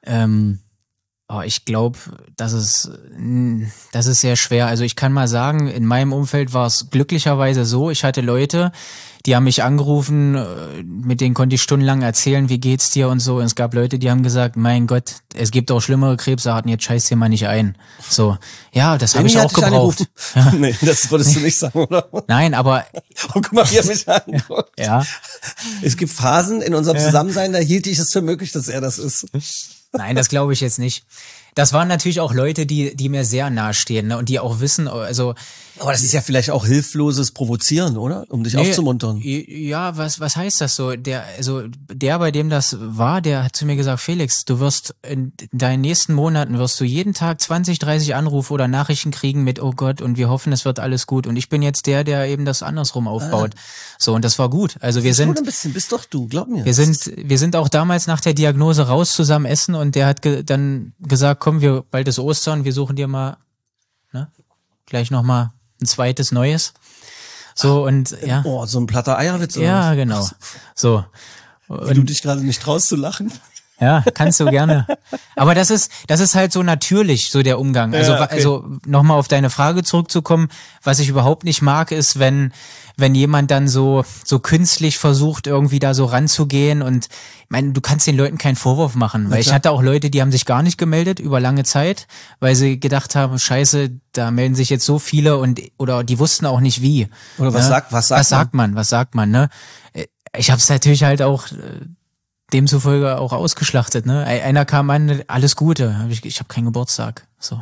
Ich glaube, das ist sehr schwer. Also ich kann mal sagen, in meinem Umfeld war es glücklicherweise so, ich hatte Leute, die haben mich angerufen, mit denen konnte ich stundenlang erzählen, wie geht's dir und so. Und es gab Leute, die haben gesagt, mein Gott, es gibt auch schlimmere Krebsarten, jetzt scheiß dir mal nicht ein. So, ja, das habe ich auch gebraucht. Ja. Nee, das wolltest du nicht sagen, oder? Nein, aber... Oh, guck mal, wie er mich anguckt. Ja. Es gibt Phasen in unserem Zusammensein, da hielt ich es für möglich, dass er das ist. Nein, das glaube ich jetzt nicht. Das waren natürlich auch Leute, die mir sehr nahe stehen, ne, und die auch wissen, also. Aber das ist ja vielleicht auch hilfloses Provozieren, oder? Um dich aufzumuntern. Ja, was heißt das so? Der, bei dem das war, der hat zu mir gesagt, Felix, du wirst in deinen nächsten Monaten wirst du jeden Tag 20, 30 Anrufe oder Nachrichten kriegen mit, oh Gott, und wir hoffen, es wird alles gut. Und ich bin jetzt der eben das andersrum aufbaut. So, und das war gut. Also wir sind. Ein bisschen, bist doch du, glaub mir. Wir sind auch damals nach der Diagnose raus zusammen essen und der hat dann gesagt, komm, bald ist Ostern, wir suchen dir mal, ne, gleich nochmal ein zweites Neues. So, und ja. Oh, so ein platter Eierwitz. Ja, genau. So. Wie du dich gerade nicht traust zu lachen. Ja, kannst du gerne. Aber das ist halt so natürlich, so der Umgang. Also, ja, okay. Also nochmal auf deine Frage zurückzukommen, was ich überhaupt nicht mag, ist, wenn jemand dann so künstlich versucht, irgendwie da so ranzugehen. Und ich meine, du kannst den Leuten keinen Vorwurf machen, weil ich hatte auch Leute, die haben sich gar nicht gemeldet über lange Zeit, weil sie gedacht haben, scheiße, da melden sich jetzt so viele oder die wussten auch nicht wie. Oder was sagt man, ne? Ich habe es natürlich halt auch demzufolge auch ausgeschlachtet, ne? Einer kam an, alles Gute, ich habe keinen Geburtstag, so.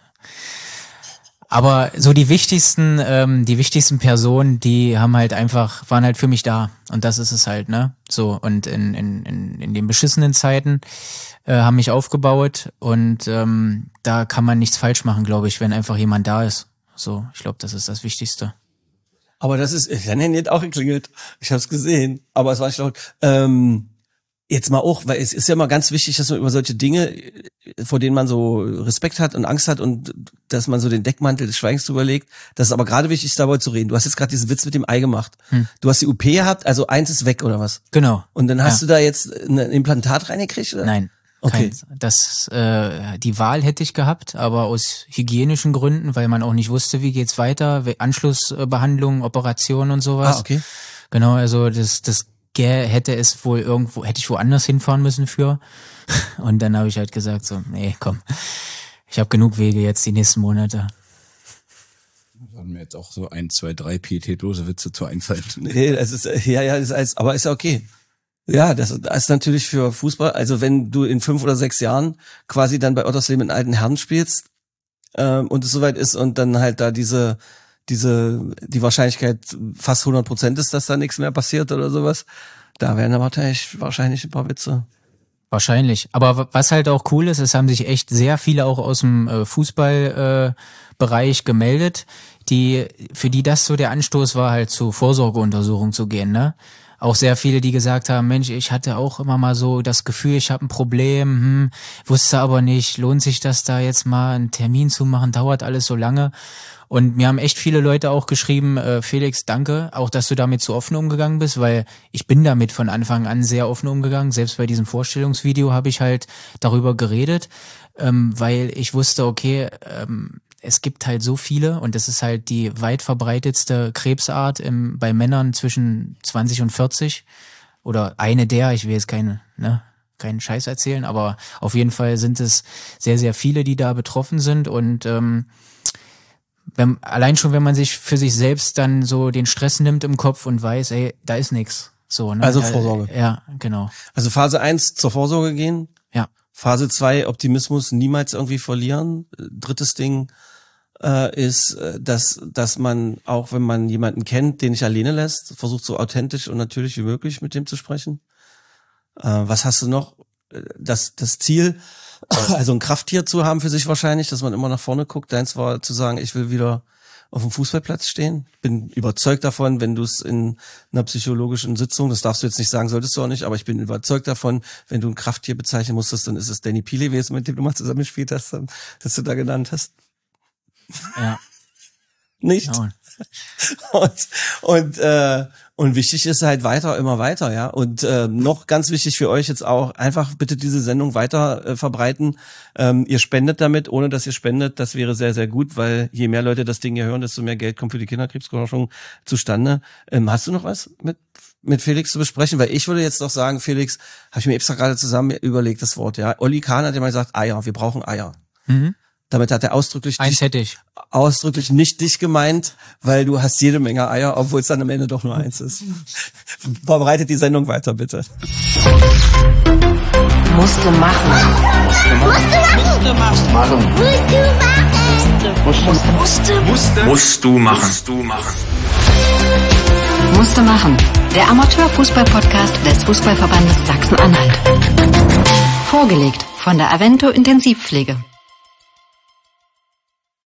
Aber so die wichtigsten Personen, die waren halt für mich da, und das ist es halt, ne? So, und in den beschissenen Zeiten haben mich aufgebaut, und da kann man nichts falsch machen, glaube ich, wenn einfach jemand da ist. So, ich glaube, das ist das Wichtigste. Aber das ist, dann hat auch geklingelt. Ich habe es gesehen, aber es war nicht laut. Jetzt mal auch, weil es ist ja immer ganz wichtig, dass man über solche Dinge, vor denen man so Respekt hat und Angst hat, und dass man so den Deckmantel des Schweigens drüber legt. Das ist aber gerade wichtig, darüber zu reden. Du hast jetzt gerade diesen Witz mit dem Ei gemacht. Du hast die OP gehabt, also eins ist weg, oder was? Genau. Und dann hast du da jetzt ein Implantat reingekriegt, oder? Nein. Okay. Die Wahl hätte ich gehabt, aber aus hygienischen Gründen, weil man auch nicht wusste, wie geht's weiter, Anschlussbehandlung, Operation und sowas. Ah, okay. Genau, also das hätte ich woanders hinfahren müssen für. Und dann habe ich halt gesagt, so, nee, komm, ich habe genug Wege jetzt die nächsten Monate. Da haben mir jetzt auch so 1, 2, 3 pietätlose Witze zu einfallen. Nee, aber ist ja okay. Ja, das ist natürlich für Fußball, also wenn du in 5 oder 6 Jahren quasi dann bei Ottersleben in alten Herren spielst, und es soweit ist und dann halt da die Wahrscheinlichkeit fast 100% ist, dass da nichts mehr passiert oder sowas, da werden aber wahrscheinlich ein paar Witze. Wahrscheinlich. Aber was halt auch cool ist, es haben sich echt sehr viele auch aus dem Fußballbereich gemeldet, für die das so der Anstoß war, halt zu Vorsorgeuntersuchungen zu gehen, ne? Auch sehr viele, die gesagt haben, Mensch, ich hatte auch immer mal so das Gefühl, ich habe ein Problem, wusste aber nicht, lohnt sich das da jetzt mal einen Termin zu machen, dauert alles so lange. Und mir haben echt viele Leute auch geschrieben, Felix, danke, auch dass du damit so offen umgegangen bist, weil ich bin damit von Anfang an sehr offen umgegangen. Selbst bei diesem Vorstellungsvideo habe ich halt darüber geredet, weil ich wusste, okay, es gibt halt so viele und das ist halt die weit verbreitetste Krebsart bei Männern zwischen 20 und 40 oder eine der, ich will jetzt keinen Scheiß erzählen, aber auf jeden Fall sind es sehr, sehr viele, die da betroffen sind und allein schon, wenn man sich für sich selbst dann so den Stress nimmt im Kopf und weiß, ey, da ist nix. So, ne? Also Vorsorge. Ja, genau. Also Phase 1 zur Vorsorge gehen. Ja. Phase 2 Optimismus niemals irgendwie verlieren. Drittes Ding ist, dass man, auch wenn man jemanden kennt, den nicht alleine lässt, versucht so authentisch und natürlich wie möglich mit dem zu sprechen. Was hast du noch? Das Ziel, also ein Krafttier zu haben für sich wahrscheinlich, dass man immer nach vorne guckt. Deins war zu sagen, ich will wieder auf dem Fußballplatz stehen. Bin überzeugt davon, wenn du es in einer psychologischen Sitzung, das darfst du jetzt nicht sagen, solltest du auch nicht, aber ich bin überzeugt davon, wenn du ein Krafttier bezeichnen musstest, dann ist es Danny Pili gewesen, mit dem du mal zusammengespielt hast, dass du da genannt hast. Ja. Nicht? Ja. Und wichtig ist halt immer weiter, ja. Und noch ganz wichtig für euch jetzt auch, einfach bitte diese Sendung weiter verbreiten. Ihr spendet damit, ohne dass ihr spendet, das wäre sehr, sehr gut, weil je mehr Leute das Ding hier hören, desto mehr Geld kommt für die Kinderkrebsforschung zustande. Hast du noch was mit Felix zu besprechen? Weil ich würde jetzt noch sagen, Felix, habe ich mir extra gerade zusammen überlegt, das Wort, ja. Olli Kahn hat ja mal gesagt, Eier, wir brauchen Eier. Mhm. Damit hat er ausdrücklich nicht dich gemeint, weil du hast jede Menge Eier, obwohl es dann am Ende doch nur eins ist. Vorbereitet die Sendung weiter, bitte. Musste machen. Musst du machen. Musste machen. Der Amateurfußball-Podcast des Fußballverbandes Sachsen-Anhalt. Vorgelegt von der Avento Intensivpflege.